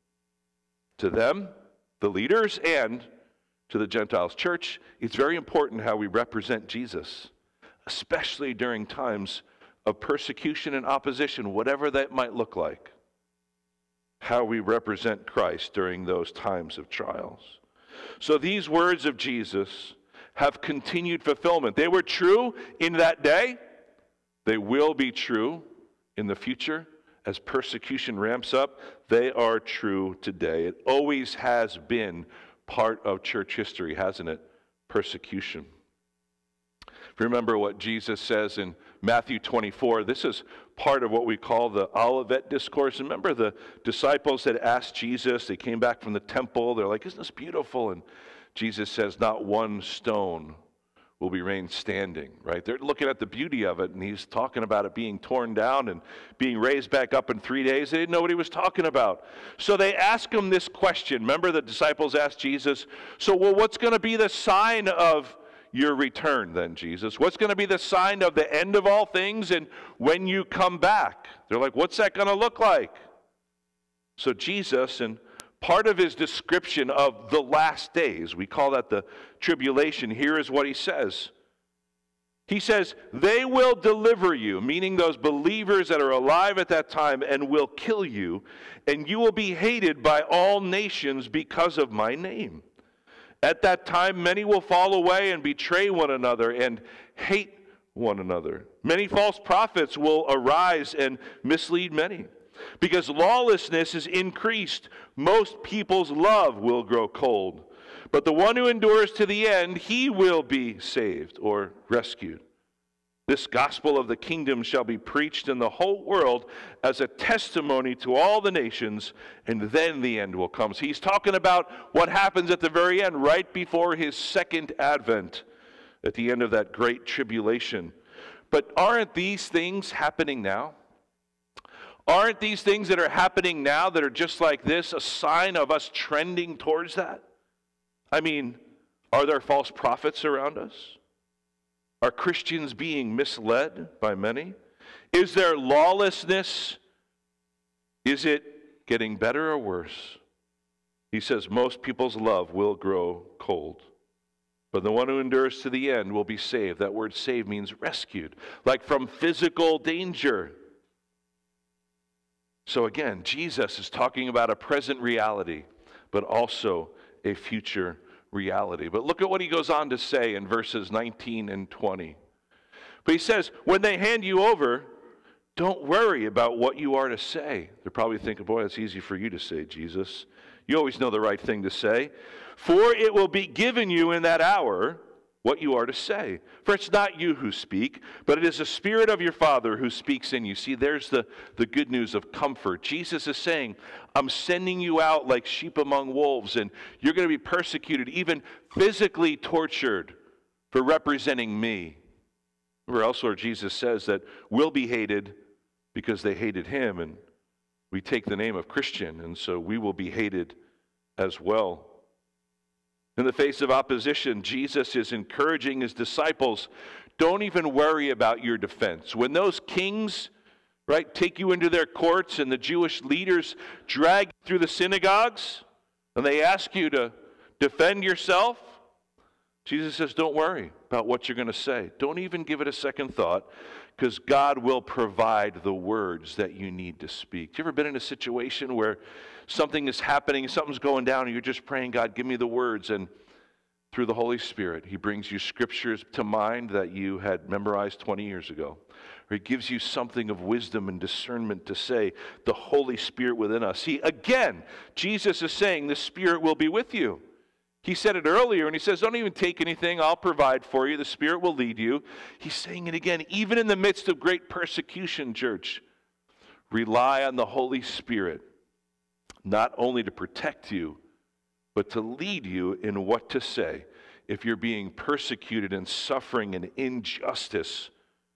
Speaker 3: to them, the leaders, and to the Gentiles. Church, it's very important how we represent Jesus, especially during times of persecution and opposition, whatever that might look like. How we represent Christ during those times of trials. So these words of Jesus have continued fulfillment. They were true in that day. They will be true in the future. As persecution ramps up, they are true today. It always has been part of church history, hasn't it? Persecution. Remember what Jesus says in Matthew twenty-four. This is part of what we call the Olivet Discourse. Remember the disciples had asked Jesus, they came back from the temple, they're like, isn't this beautiful? And Jesus says, not one stone will be remain standing, right? They're looking at the beauty of it, and he's talking about it being torn down and being raised back up in three days. They didn't know what he was talking about. So they ask him this question. Remember the disciples asked Jesus, so well, what's going to be the sign of your return then, Jesus? What's going to be the sign of the end of all things and when you come back? They're like, what's that going to look like? So Jesus, and part of his description of the last days, we call that the tribulation, here is what he says. He says, they will deliver you, meaning those believers that are alive at that time, and will kill you, and you will be hated by all nations because of my name. At that time, many will fall away and betray one another and hate one another. Many false prophets will arise and mislead many. Because lawlessness is increased, most people's love will grow cold. But the one who endures to the end, he will be saved or rescued. This gospel of the kingdom shall be preached in the whole world as a testimony to all the nations, and then the end will come. So he's talking about what happens at the very end, right before his second advent, at the end of that great tribulation. But aren't these things happening now? Aren't these things that are happening now that are just like this a sign of us trending towards that? I mean, are there false prophets around us? Are Christians being misled by many? Is there lawlessness? Is it getting better or worse? he says most people's love will grow cold. But the one who endures to the end will be saved. That word saved means rescued, like from physical danger. So again, Jesus is talking about a present reality, but also a future reality. But look at what he goes on to say in verses nineteen and twenty. But he says, when they hand you over, don't worry about what you are to say. They're probably thinking, boy, it's easy for you to say, Jesus. You always know the right thing to say. For it will be given you in that hour what you are to say. For it's not you who speak, but it is the Spirit of your Father who speaks in you. See, there's the, the good news of comfort. Jesus is saying, I'm sending you out like sheep among wolves, and you're going to be persecuted, even physically tortured for representing me. Remember elsewhere, Jesus says that we'll be hated because they hated him, and we take the name of Christian, and so we will be hated as well. In the face of opposition, Jesus is encouraging his disciples, don't even worry about your defense. When those kings, right, take you into their courts and the Jewish leaders drag you through the synagogues and they ask you to defend yourself, Jesus says, don't worry about what you're going to say. Don't even give it a second thought, because God will provide the words that you need to speak. Have you ever been in a situation where something is happening, something's going down, and you're just praying, God, give me the words, and through the Holy Spirit, he brings you scriptures to mind that you had memorized twenty years ago. Or he gives you something of wisdom and discernment to say, the Holy Spirit within us. See, again, Jesus is saying the Spirit will be with you. He said it earlier, and he says, don't even take anything. I'll provide for you. The Spirit will lead you. He's saying it again, even in the midst of great persecution, church, rely on the Holy Spirit, not only to protect you, but to lead you in what to say. If you're being persecuted and suffering an injustice,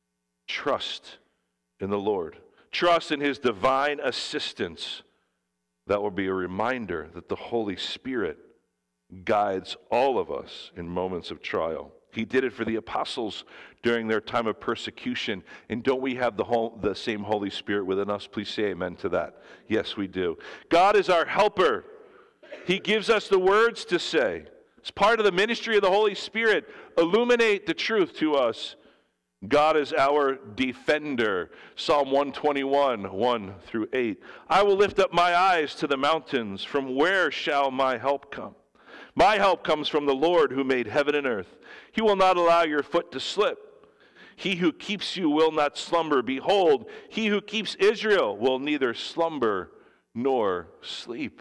Speaker 3: trust in the Lord. Trust in his divine assistance. That will be a reminder that the Holy Spirit guides all of us in moments of trial. He did it for the apostles during their time of persecution. And don't we have the, whole, the same Holy Spirit within us? Please say amen to that. Yes, we do. God is our helper. He gives us the words to say. It's part of the ministry of the Holy Spirit. Illuminate the truth to us. God is our defender. Psalm one twenty-one, one through eight. I will lift up my eyes to the mountains. From where shall my help come? My help comes from the Lord who made heaven and earth. He will not allow your foot to slip. He who keeps you will not slumber. Behold, he who keeps Israel will neither slumber nor sleep.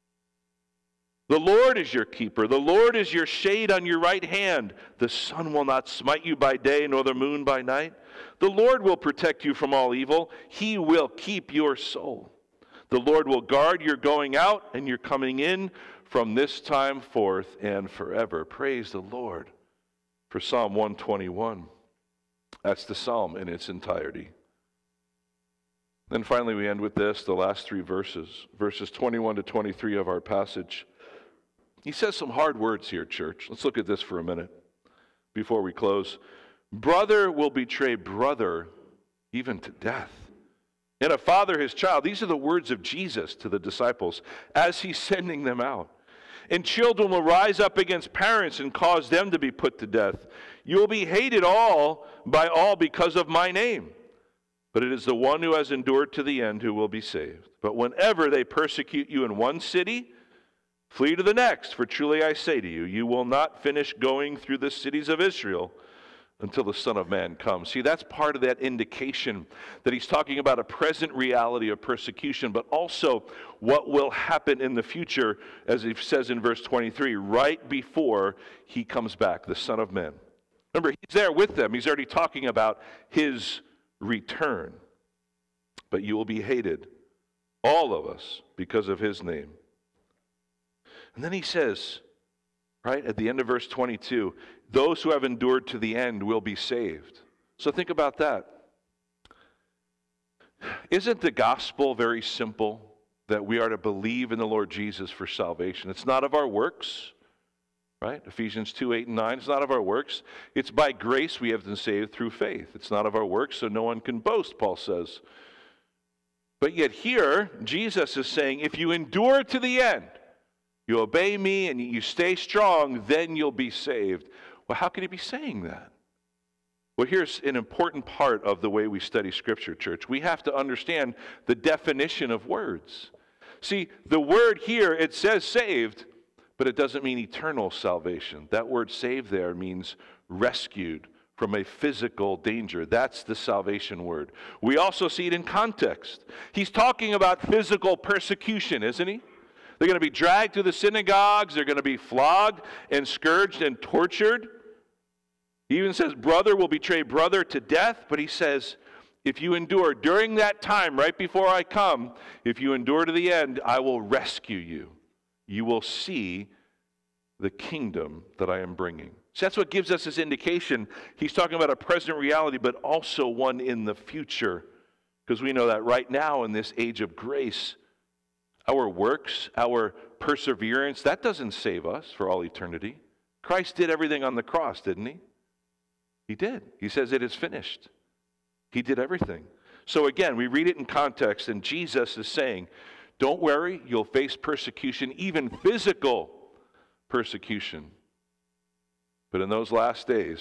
Speaker 3: The Lord is your keeper. The Lord is your shade on your right hand. The sun will not smite you by day, nor the moon by night. The Lord will protect you from all evil. He will keep your soul. The Lord will guard your going out and your coming in from this time forth and forever. Praise the Lord for Psalm one twenty-one. That's the psalm in its entirety. Then finally we end with this, the last three verses, verses twenty-one to twenty-three of our passage. He says some hard words here, church. Let's look at this for a minute before we close. Brother will betray brother even to death, and a father his child. These are the words of Jesus to the disciples as he's sending them out. And children will rise up against parents and cause them to be put to death. You will be hated all by all because of my name. But it is the one who has endured to the end who will be saved. But whenever they persecute you in one city, flee to the next. For truly I say to you, you will not finish going through the cities of Israel until the Son of Man comes. See, that's part of that indication that he's talking about a present reality of persecution, but also what will happen in the future, as he says in verse twenty-three, right before he comes back, the Son of Man. Remember, he's there with them. He's already talking about his return. But you will be hated, all of us, because of his name. And then he says, right, at the end of verse twenty-two, those who have endured to the end will be saved. So think about that. Isn't the gospel very simple, that we are to believe in the Lord Jesus for salvation? It's not of our works, right? Ephesians two, eight, and nine, it's not of our works. It's by grace we have been saved through faith. It's not of our works, so no one can boast, Paul says. But yet here, Jesus is saying, if you endure to the end, You obey me and you stay strong, then you'll be saved. Well, how can he be saying that? Well, here's an important part of the way we study Scripture, church. We have to understand the definition of words. See, the word here, it says saved, but it doesn't mean eternal salvation. That word saved there means rescued from a physical danger. That's the salvation word. We also see it in context. He's talking about physical persecution, isn't he? They're going to be dragged to the synagogues. They're going to be flogged and scourged and tortured. He even says brother will betray brother to death, but he says, if you endure during that time, right before I come, if you endure to the end, I will rescue you. You will see the kingdom that I am bringing. So that's what gives us this indication. He's talking about a present reality, but also one in the future. Because we know that right now in this age of grace, our works, our perseverance, that doesn't save us for all eternity. Christ did everything on the cross, didn't he? He did. He says it is finished. He did everything. So again, we read it in context, and Jesus is saying, don't worry, you'll face persecution, even physical persecution. But in those last days,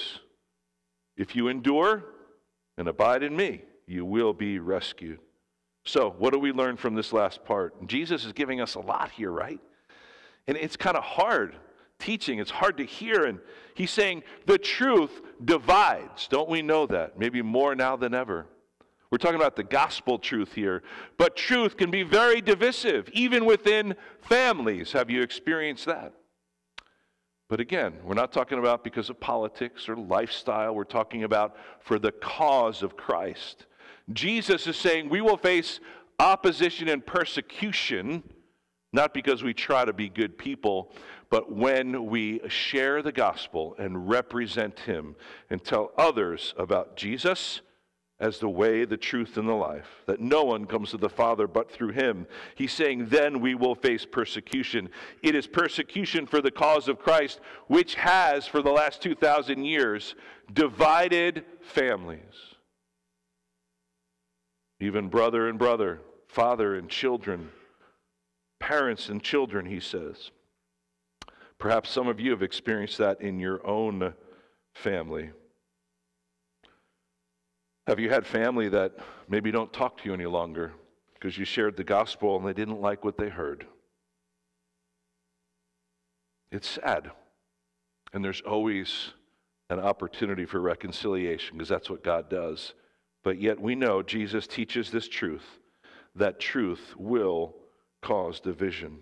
Speaker 3: if you endure and abide in me, you will be rescued. So what do we learn from this last part? Jesus is giving us a lot here, right? And it's kind of hard teaching. It's hard to hear. And he's saying the truth divides. Don't we know that? Maybe more now than ever. We're talking about the gospel truth here. But truth can be very divisive, even within families. Have you experienced that? But again, we're not talking about because of politics or lifestyle. We're talking about for the cause of Christ. Jesus is saying we will face opposition and persecution, not because we try to be good people, but when we share the gospel and represent him and tell others about Jesus as the way, the truth, and the life, that no one comes to the Father but through him. He's saying then we will face persecution. It is persecution for the cause of Christ, which has, for the last two thousand years, divided families. Even brother and brother, father and children, parents and children, he says. Perhaps some of you have experienced that in your own family. Have you had family that maybe don't talk to you any longer because you shared the gospel and they didn't like what they heard? It's sad. And there's always an opportunity for reconciliation because that's what God does. But yet we know Jesus teaches this truth, that truth will cause division.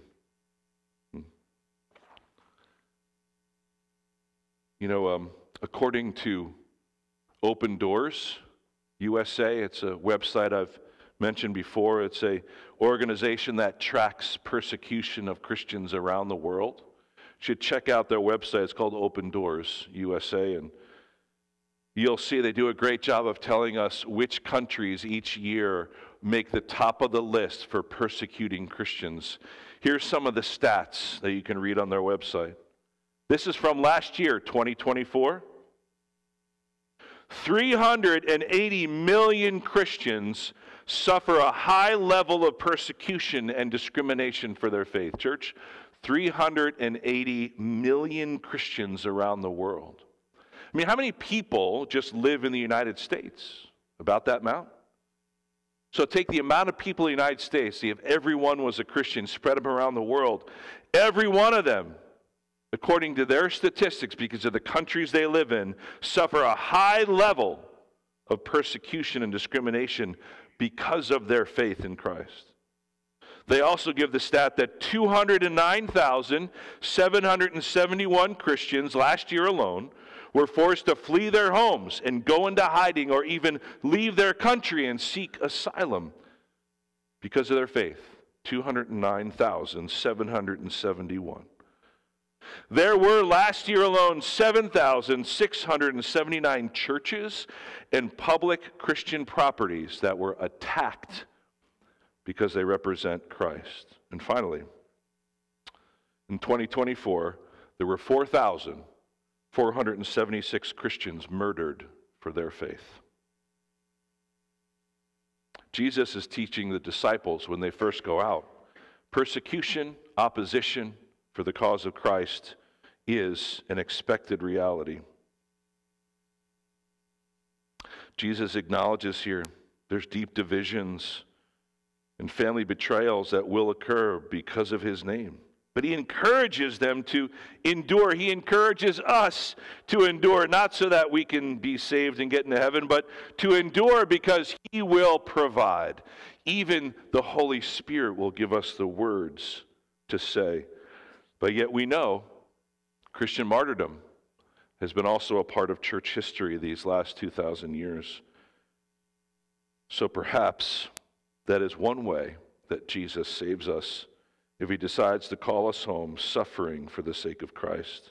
Speaker 3: You know, um, according to Open Doors U S A, it's a website I've mentioned before. It's an organization that tracks persecution of Christians around the world. You should check out their website. It's called Open Doors U S A, and you'll see they do a great job of telling us which countries each year make the top of the list for persecuting Christians. Here's some of the stats that you can read on their website. This is from last year, twenty twenty-four. three hundred eighty million Christians suffer a high level of persecution and discrimination for their faith. Church, three hundred eighty million Christians around the world. I mean, how many people just live in the United States? About that amount? So take the amount of people in the United States, see if everyone was a Christian, spread them around the world. Every one of them, according to their statistics, because of the countries they live in, suffer a high level of persecution and discrimination because of their faith in Christ. They also give the stat that two hundred nine thousand seven hundred seventy-one Christians last year alone were forced to flee their homes and go into hiding or even leave their country and seek asylum because of their faith. two hundred nine thousand seven hundred seventy-one. There were last year alone seven thousand six hundred seventy-nine churches and public Christian properties that were attacked because they represent Christ. And finally, in twenty twenty-four, there were four thousand four hundred seventy-six Christians murdered for their faith. Jesus is teaching the disciples when they first go out, persecution, opposition, for the cause of Christ is an expected reality. Jesus acknowledges here there's deep divisions and family betrayals that will occur because of his name. But he encourages them to endure. He encourages us to endure, not so that we can be saved and get into heaven, but to endure because he will provide. Even the Holy Spirit will give us the words to say. But yet we know Christian martyrdom has been also a part of church history these last two thousand years. So perhaps that is one way that Jesus saves us, if he decides to call us home, suffering for the sake of Christ.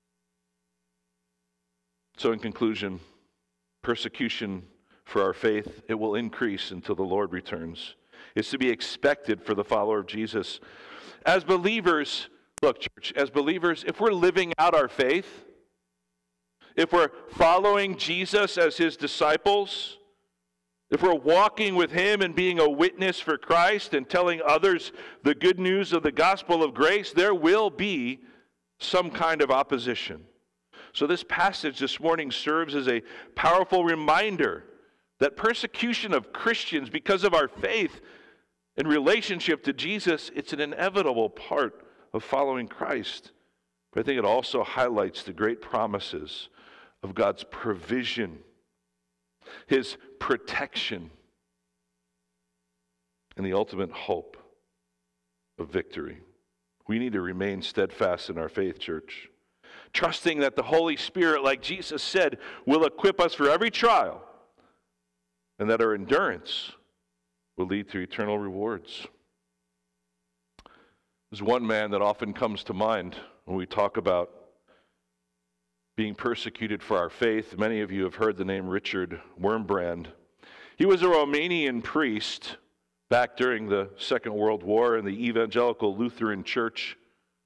Speaker 3: So in conclusion, persecution for our faith, it will increase until the Lord returns. It's to be expected for the follower of Jesus. As believers, look, church, as believers, if we're living out our faith, if we're following Jesus as his disciples, if we're walking with him and being a witness for Christ and telling others the good news of the gospel of grace, there will be some kind of opposition. So this passage this morning serves as a powerful reminder that persecution of Christians because of our faith in relationship to Jesus, it's an inevitable part of following Christ. But I think it also highlights the great promises of God's provision, his protection, and the ultimate hope of victory. We need to remain steadfast in our faith, church, trusting that the Holy Spirit, like Jesus said, will equip us for every trial, and that our endurance will lead to eternal rewards. There's one man that often comes to mind when we talk about being persecuted for our faith. Many of you have heard the name Richard Wurmbrand. He was a Romanian priest back during the Second World War in the Evangelical Lutheran Church.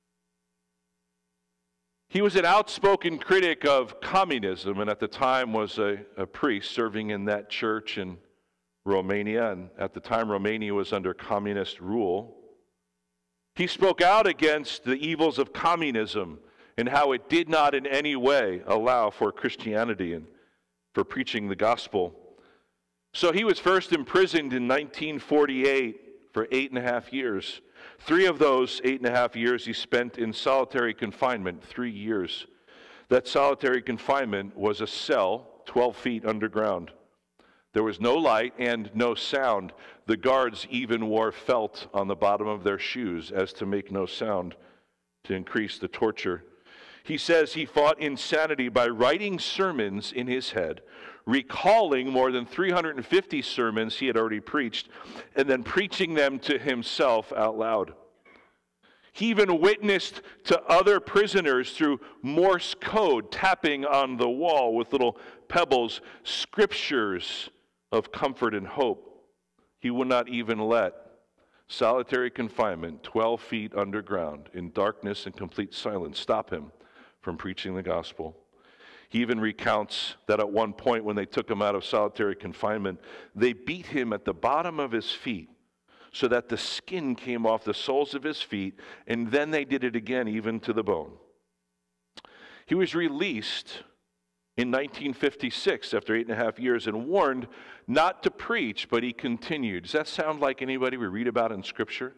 Speaker 3: He was an outspoken critic of communism, and at the time was a, a priest serving in that church in Romania, and at the time Romania was under communist rule. He spoke out against the evils of communism and how it did not in any way allow for Christianity and for preaching the gospel. So he was first imprisoned in nineteen forty-eight for eight and a half years. Three of those eight and a half years he spent in solitary confinement, three years. That solitary confinement was a cell twelve feet underground. There was no light and no sound. The guards even wore felt on the bottom of their shoes as to make no sound, to increase the torture. He says he fought insanity by writing sermons in his head, recalling more than three hundred fifty sermons he had already preached, and then preaching them to himself out loud. He even witnessed to other prisoners through Morse code, tapping on the wall with little pebbles, scriptures of comfort and hope. He would not even let solitary confinement, twelve feet underground, in darkness and complete silence, stop him from preaching the gospel. He even recounts that at one point when they took him out of solitary confinement, they beat him at the bottom of his feet so that the skin came off the soles of his feet, and then they did it again even to the bone. He was released in nineteen fifty-six after eight and a half years and warned not to preach, but he continued. Does that sound like anybody we read about in Scripture?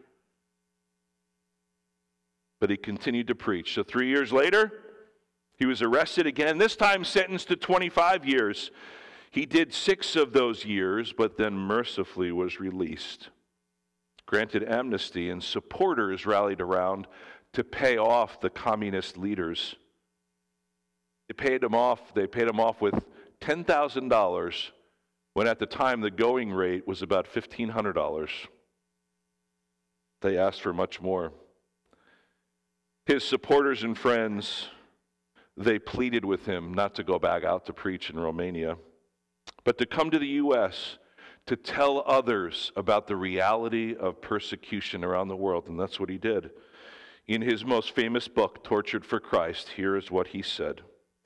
Speaker 3: But he continued to preach. So three years later, he was arrested again, this time sentenced to twenty-five years. He did six of those years, but then mercifully was released, granted amnesty, and supporters rallied around to pay off the communist leaders. They paid him off, they paid him off with ten thousand dollars, when at the time the going rate was about fifteen hundred dollars. They asked for much more. His supporters and friends, they pleaded with him not to go back out to preach in Romania, but to come to the U S to tell others about the reality of persecution around the world, and that's what he did. In his most famous book, Tortured for Christ, here is what he said.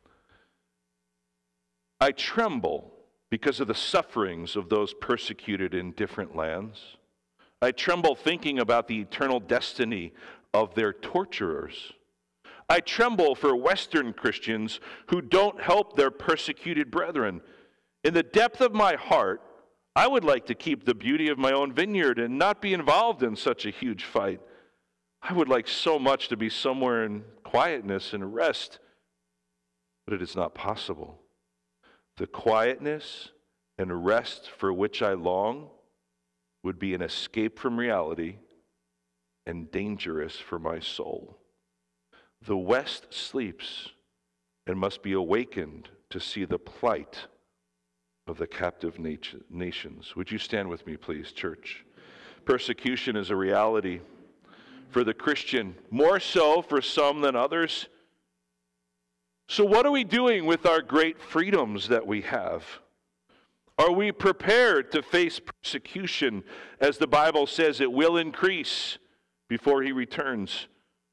Speaker 3: I tremble because of the sufferings of those persecuted in different lands. I tremble thinking about the eternal destiny of their torturers. I tremble for Western Christians who don't help their persecuted brethren. In the depth of my heart, I would like to keep the beauty of my own vineyard and not be involved in such a huge fight. I would like so much to be somewhere in quietness and rest, but it is not possible. The quietness and rest for which I long would be an escape from reality and dangerous for my soul. The West sleeps and must be awakened to see the plight of the captive nat- nations. Would you stand with me, please, church? Persecution is a reality for the Christian, more so for some than others. So what are we doing with our great freedoms that we have? Are we prepared to face persecution, as the Bible says it will increase before he returns?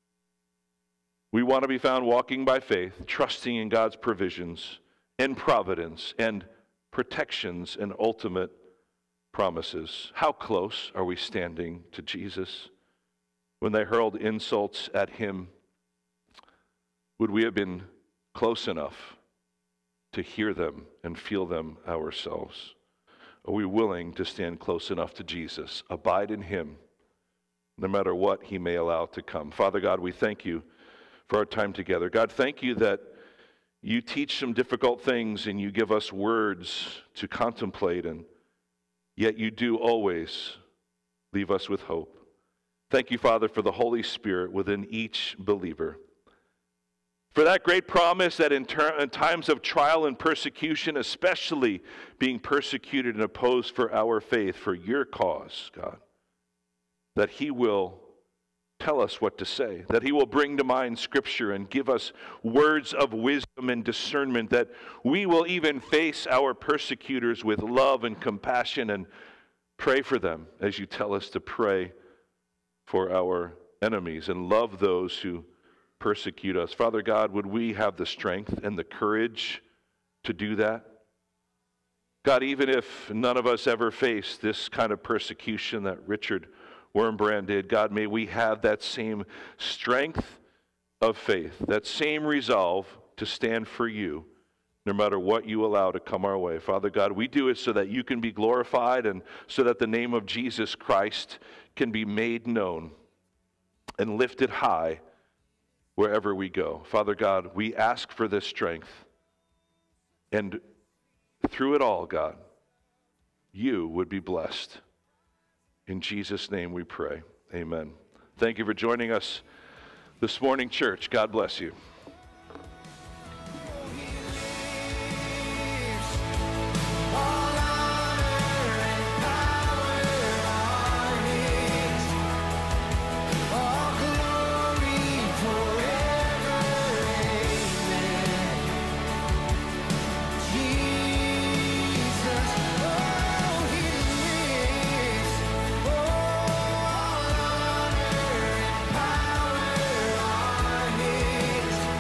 Speaker 3: We want to be found walking by faith, trusting in God's provisions and providence and protections and ultimate promises. How close are we standing to Jesus? When they hurled insults at him, would we have been close enough to hear them and feel them ourselves? Are we willing to stand close enough to Jesus, abide in him, no matter what he may allow to come? Father God, we thank you for our time together. God, thank you that you teach some difficult things and you give us words to contemplate, and yet you do always leave us with hope. Thank you, Father, for the Holy Spirit within each believer. For that great promise that in, ter- in times of trial and persecution, especially being persecuted and opposed for our faith, for your cause, God, that he will tell us what to say, that he will bring to mind Scripture and give us words of wisdom and discernment, that we will even face our persecutors with love and compassion and pray for them as you tell us to pray for our enemies and love those who persecute us. Father God, would we have the strength and the courage to do that? God, even if none of us ever face this kind of persecution that Richard Wurmbrand did, God, may we have that same strength of faith, that same resolve to stand for you, no matter what you allow to come our way. Father God, we do it so that you can be glorified and so that the name of Jesus Christ can be made known and lifted high wherever we go. Father God, we ask for this strength, and through it all, God, you would be blessed. In Jesus' name we pray. Amen. Thank you for joining us this morning, church. God bless you.
Speaker 5: Power are his.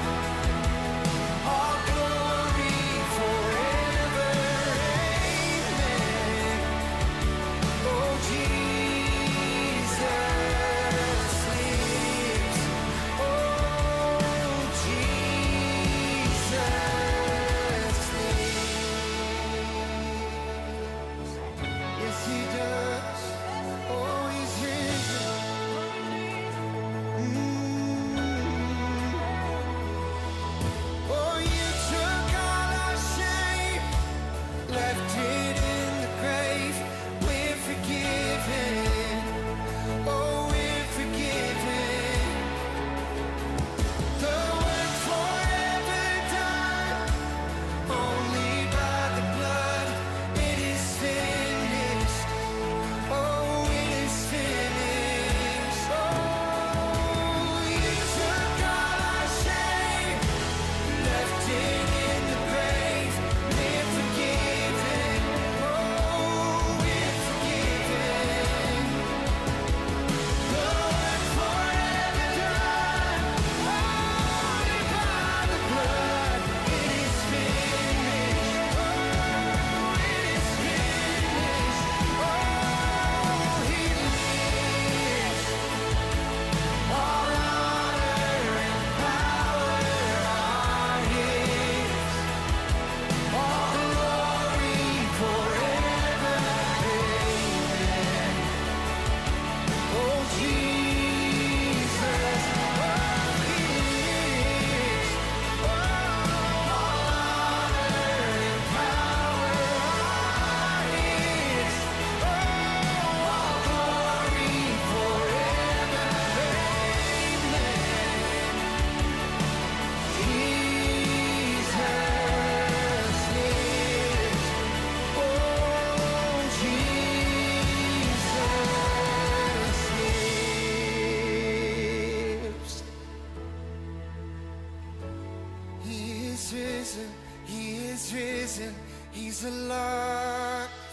Speaker 5: risen, he is risen, he's alive.